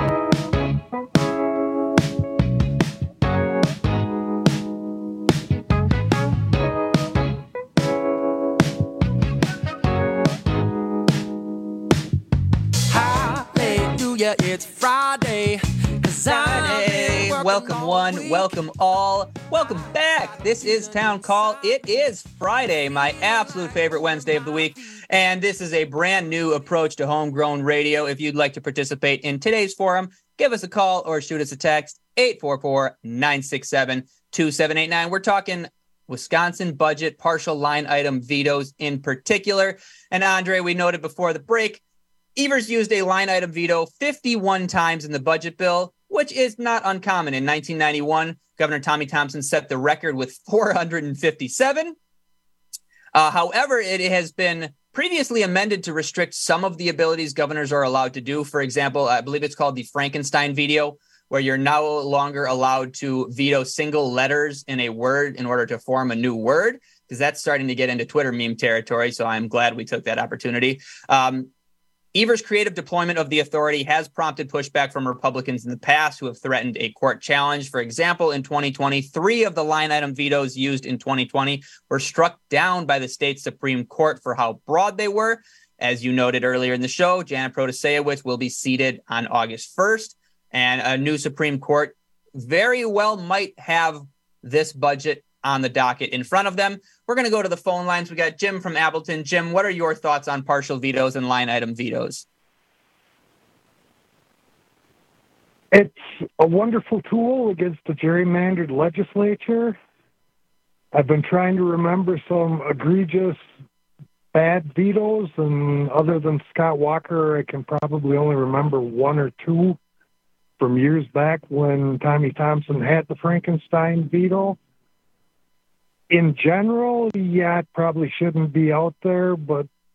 Hallelujah, it's Friday. Friday. Welcome one, welcome all, welcome back. This is Town Call. It is Friday, my absolute favorite Wednesday of the week, and this is a brand new approach to homegrown radio. If you'd like to participate in today's forum, give us a call or shoot us a text, eight four four, nine six seven, two seven eight nine. We're talking Wisconsin budget, partial line item vetoes in particular. And Andre, we noted before the break, Evers used a line item veto fifty-one times in the budget bill, which is not uncommon. In nineteen ninety-one, Governor Tommy Thompson set the record with four hundred fifty-seven. Uh, however, it has been previously amended to restrict some of the abilities governors are allowed to do. For example, I believe it's called the Frankenstein veto, where you're no longer allowed to veto single letters in a word in order to form a new word, because that's starting to get into Twitter meme territory. So I'm glad we took that opportunity. Um, Evers' creative deployment of the authority has prompted pushback from Republicans in the past who have threatened a court challenge. For example, in twenty twenty, three of the line item vetoes used in twenty twenty were struck down by the state Supreme Court for how broad they were. As you noted earlier in the show, Janet Protasevich will be seated on August first, and a new Supreme Court very well might have this budget on the docket in front of them. We're going to go to the phone lines. We got Jim from Appleton. Jim, what are your thoughts on partial vetoes and line item vetoes? It's a wonderful tool against the gerrymandered legislature. I've been trying to remember some egregious bad vetoes, and other than Scott Walker, I can probably only remember one or two from years back when Tommy Thompson had the Frankenstein veto. In general, yeah, it probably shouldn't be out there, but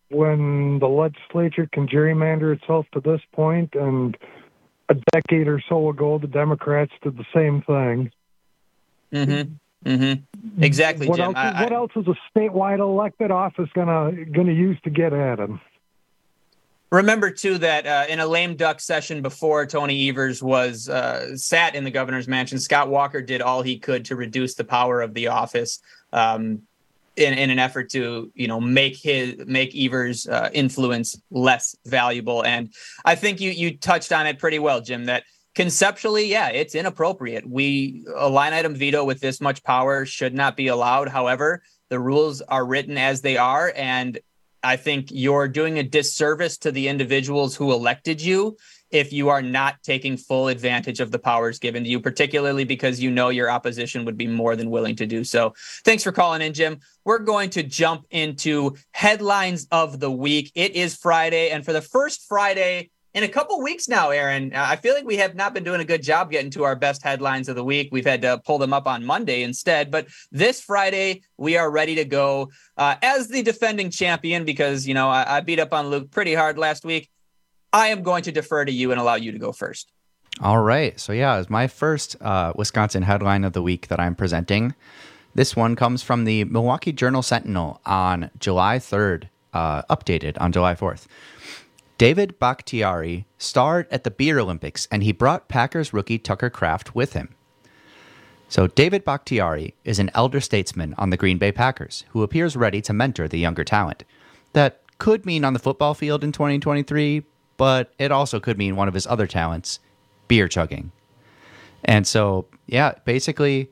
when the legislature can gerrymander itself to this point, and a decade or so ago, the Democrats did the same thing. Mm-hmm. Mm-hmm. Exactly, what Jim. Else, I, what I, else is a statewide elected office gonna gonna use to get at him? Remember, too, that uh, in a lame duck session before Tony Evers was uh, sat in the governor's mansion, Scott Walker did all he could to reduce the power of the office um, in, in an effort to, you know, make his make Evers' uh, influence less valuable. And I think you you touched on it pretty well, Jim, that conceptually, yeah, it's inappropriate. We a line item veto with this much power should not be allowed. However, the rules are written as they are, and I think you're doing a disservice to the individuals who elected you if you are not taking full advantage of the powers given to you, particularly because you know your opposition would be more than willing to do so. Thanks for calling in, Jim. We're going to jump into headlines of the week. It is Friday, and for the first Friday in a couple weeks now, Aaron, I feel like we have not been doing a good job getting to our best headlines of the week. We've had to pull them up on Monday instead. But this Friday, we are ready to go uh, as the defending champion because, you know, I, I beat up on Luke pretty hard last week. I am going to defer to you and allow you to go first. All right. So, yeah, it's my first uh, Wisconsin headline of the week that I'm presenting. This one comes from the Milwaukee Journal-Sentinel on July third, uh, updated on July fourth. David Bakhtiari starred at the Beer Olympics, and he brought Packers rookie Tucker Kraft with him. So David Bakhtiari is an elder statesman on the Green Bay Packers who appears ready to mentor the younger talent. That could mean on the football field in twenty twenty-three, but it also could mean one of his other talents, beer chugging. And so, yeah, basically,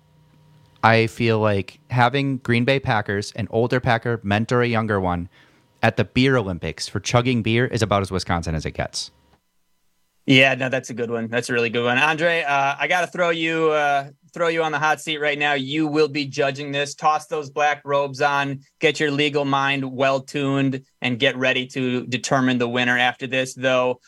I feel like having Green Bay Packers, an older Packer, mentor a younger one, at the Beer Olympics for chugging beer is about as Wisconsin as it gets. Yeah, no, that's a good one. That's a really good one. Andre, uh, I got to throw you uh, throw you on the hot seat right now. You will be judging this. Toss those black robes on, get your legal mind well-tuned, and get ready to determine the winner after this, though.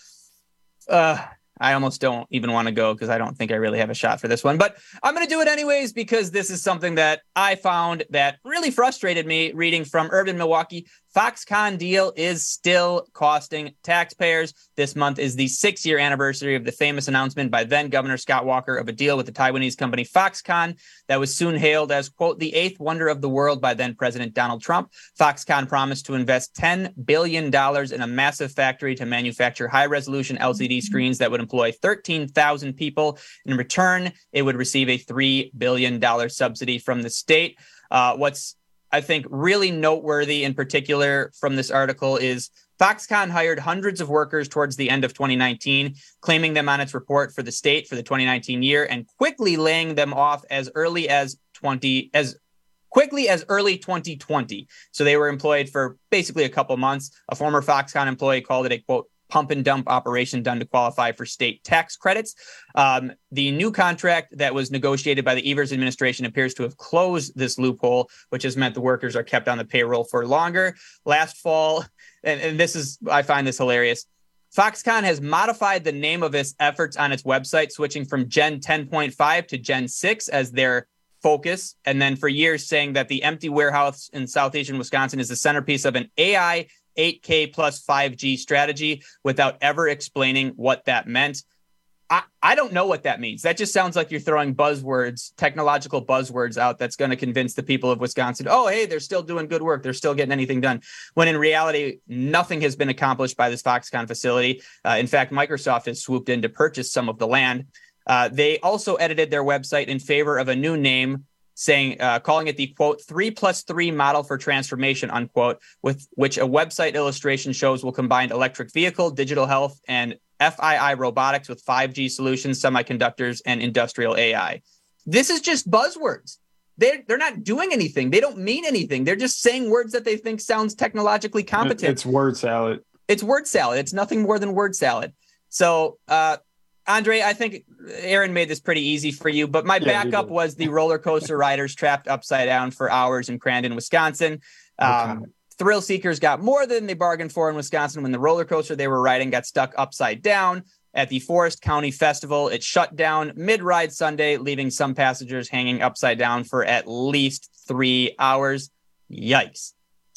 Uh, I almost don't even want to go because I don't think I really have a shot for this one. But I'm going to do it anyways because this is something that I found that really frustrated me reading from Urban Milwaukee. Foxconn deal is still costing taxpayers. This month is the six-year anniversary of the famous announcement by then-Governor Scott Walker of a deal with the Taiwanese company Foxconn that was soon hailed as, quote, the eighth wonder of the world by then-President Donald Trump. Foxconn promised to invest ten billion dollars in a massive factory to manufacture high-resolution L C D screens that would employ thirteen thousand people. In return, it would receive a three billion dollars subsidy from the state. Uh, what's I think really noteworthy in particular from this article is Foxconn hired hundreds of workers towards the end of twenty nineteen, claiming them on its report for the state for the twenty nineteen year and quickly laying them off as early as twenty as quickly as early twenty twenty. So they were employed for basically a couple months. A former Foxconn employee called it a, quote, pump and dump operation done to qualify for state tax credits. Um, the new contract that was negotiated by the Evers administration appears to have closed this loophole, which has meant the workers are kept on the payroll for longer. Last fall, and, and this is, I find this hilarious, Foxconn has modified the name of its efforts on its website, switching from Gen ten point five to Gen six as their focus. And then for years saying that the empty warehouse in southeastern Wisconsin is the centerpiece of an A I eight K plus five G strategy without ever explaining what that meant. I, I don't know what that means. That just sounds like you're throwing buzzwords, technological buzzwords out that's going to convince the people of Wisconsin, oh, hey, they're still doing good work. They're still getting anything done. When in reality, nothing has been accomplished by this Foxconn facility. Uh, in fact, Microsoft has swooped in to purchase some of the land. Uh, they also edited their website in favor of a new name, saying, uh, calling it the, quote, three plus three model for transformation, unquote, with which a website illustration shows will combine electric vehicle, digital health, and F I I robotics with five G solutions, semiconductors, and industrial A I. This is just buzzwords. They're, they're not doing anything. They don't mean anything. They're just saying words that they think sounds technologically competent. It's word salad. It's word salad. It's nothing more than word salad. So, uh, Andre, I think Aaron made this pretty easy for you, but my yeah, backup was the roller coaster riders trapped upside down for hours in Crandon, Wisconsin. Um, okay. Thrill seekers got more than they bargained for in Wisconsin when the roller coaster they were riding got stuck upside down at the Forest County Festival. It shut down mid-ride Sunday, leaving some passengers hanging upside down for at least three hours. Yikes.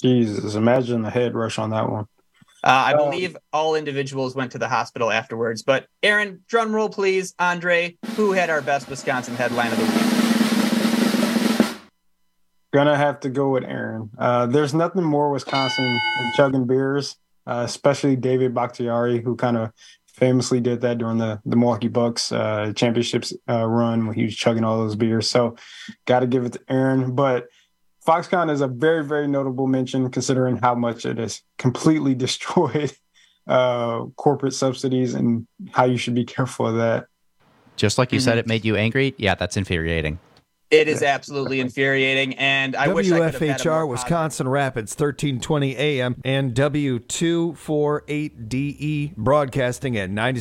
Jesus, imagine the head rush on that one. Uh, I believe all individuals went to the hospital afterwards. But Aaron, drum roll, please. Andre, who had our best Wisconsin headline of the week? Gonna have to go with Aaron. Uh, there's nothing more Wisconsin than chugging beers, uh, especially David Bakhtiari, who kind of famously did that during the, the Milwaukee Bucks uh, championships uh, run when he was chugging all those beers. So got to give it to Aaron. But Foxconn is a very, very notable mention considering how much it has completely destroyed uh, corporate subsidies and how you should be careful of that. Just like you Mm-hmm. said, it made you angry. Yeah, that's infuriating. It is absolutely infuriating, and I wish I could have W F H had a R more Wisconsin Rapids, thirteen twenty A M, and W two forty-eight D E broadcasting at ninety.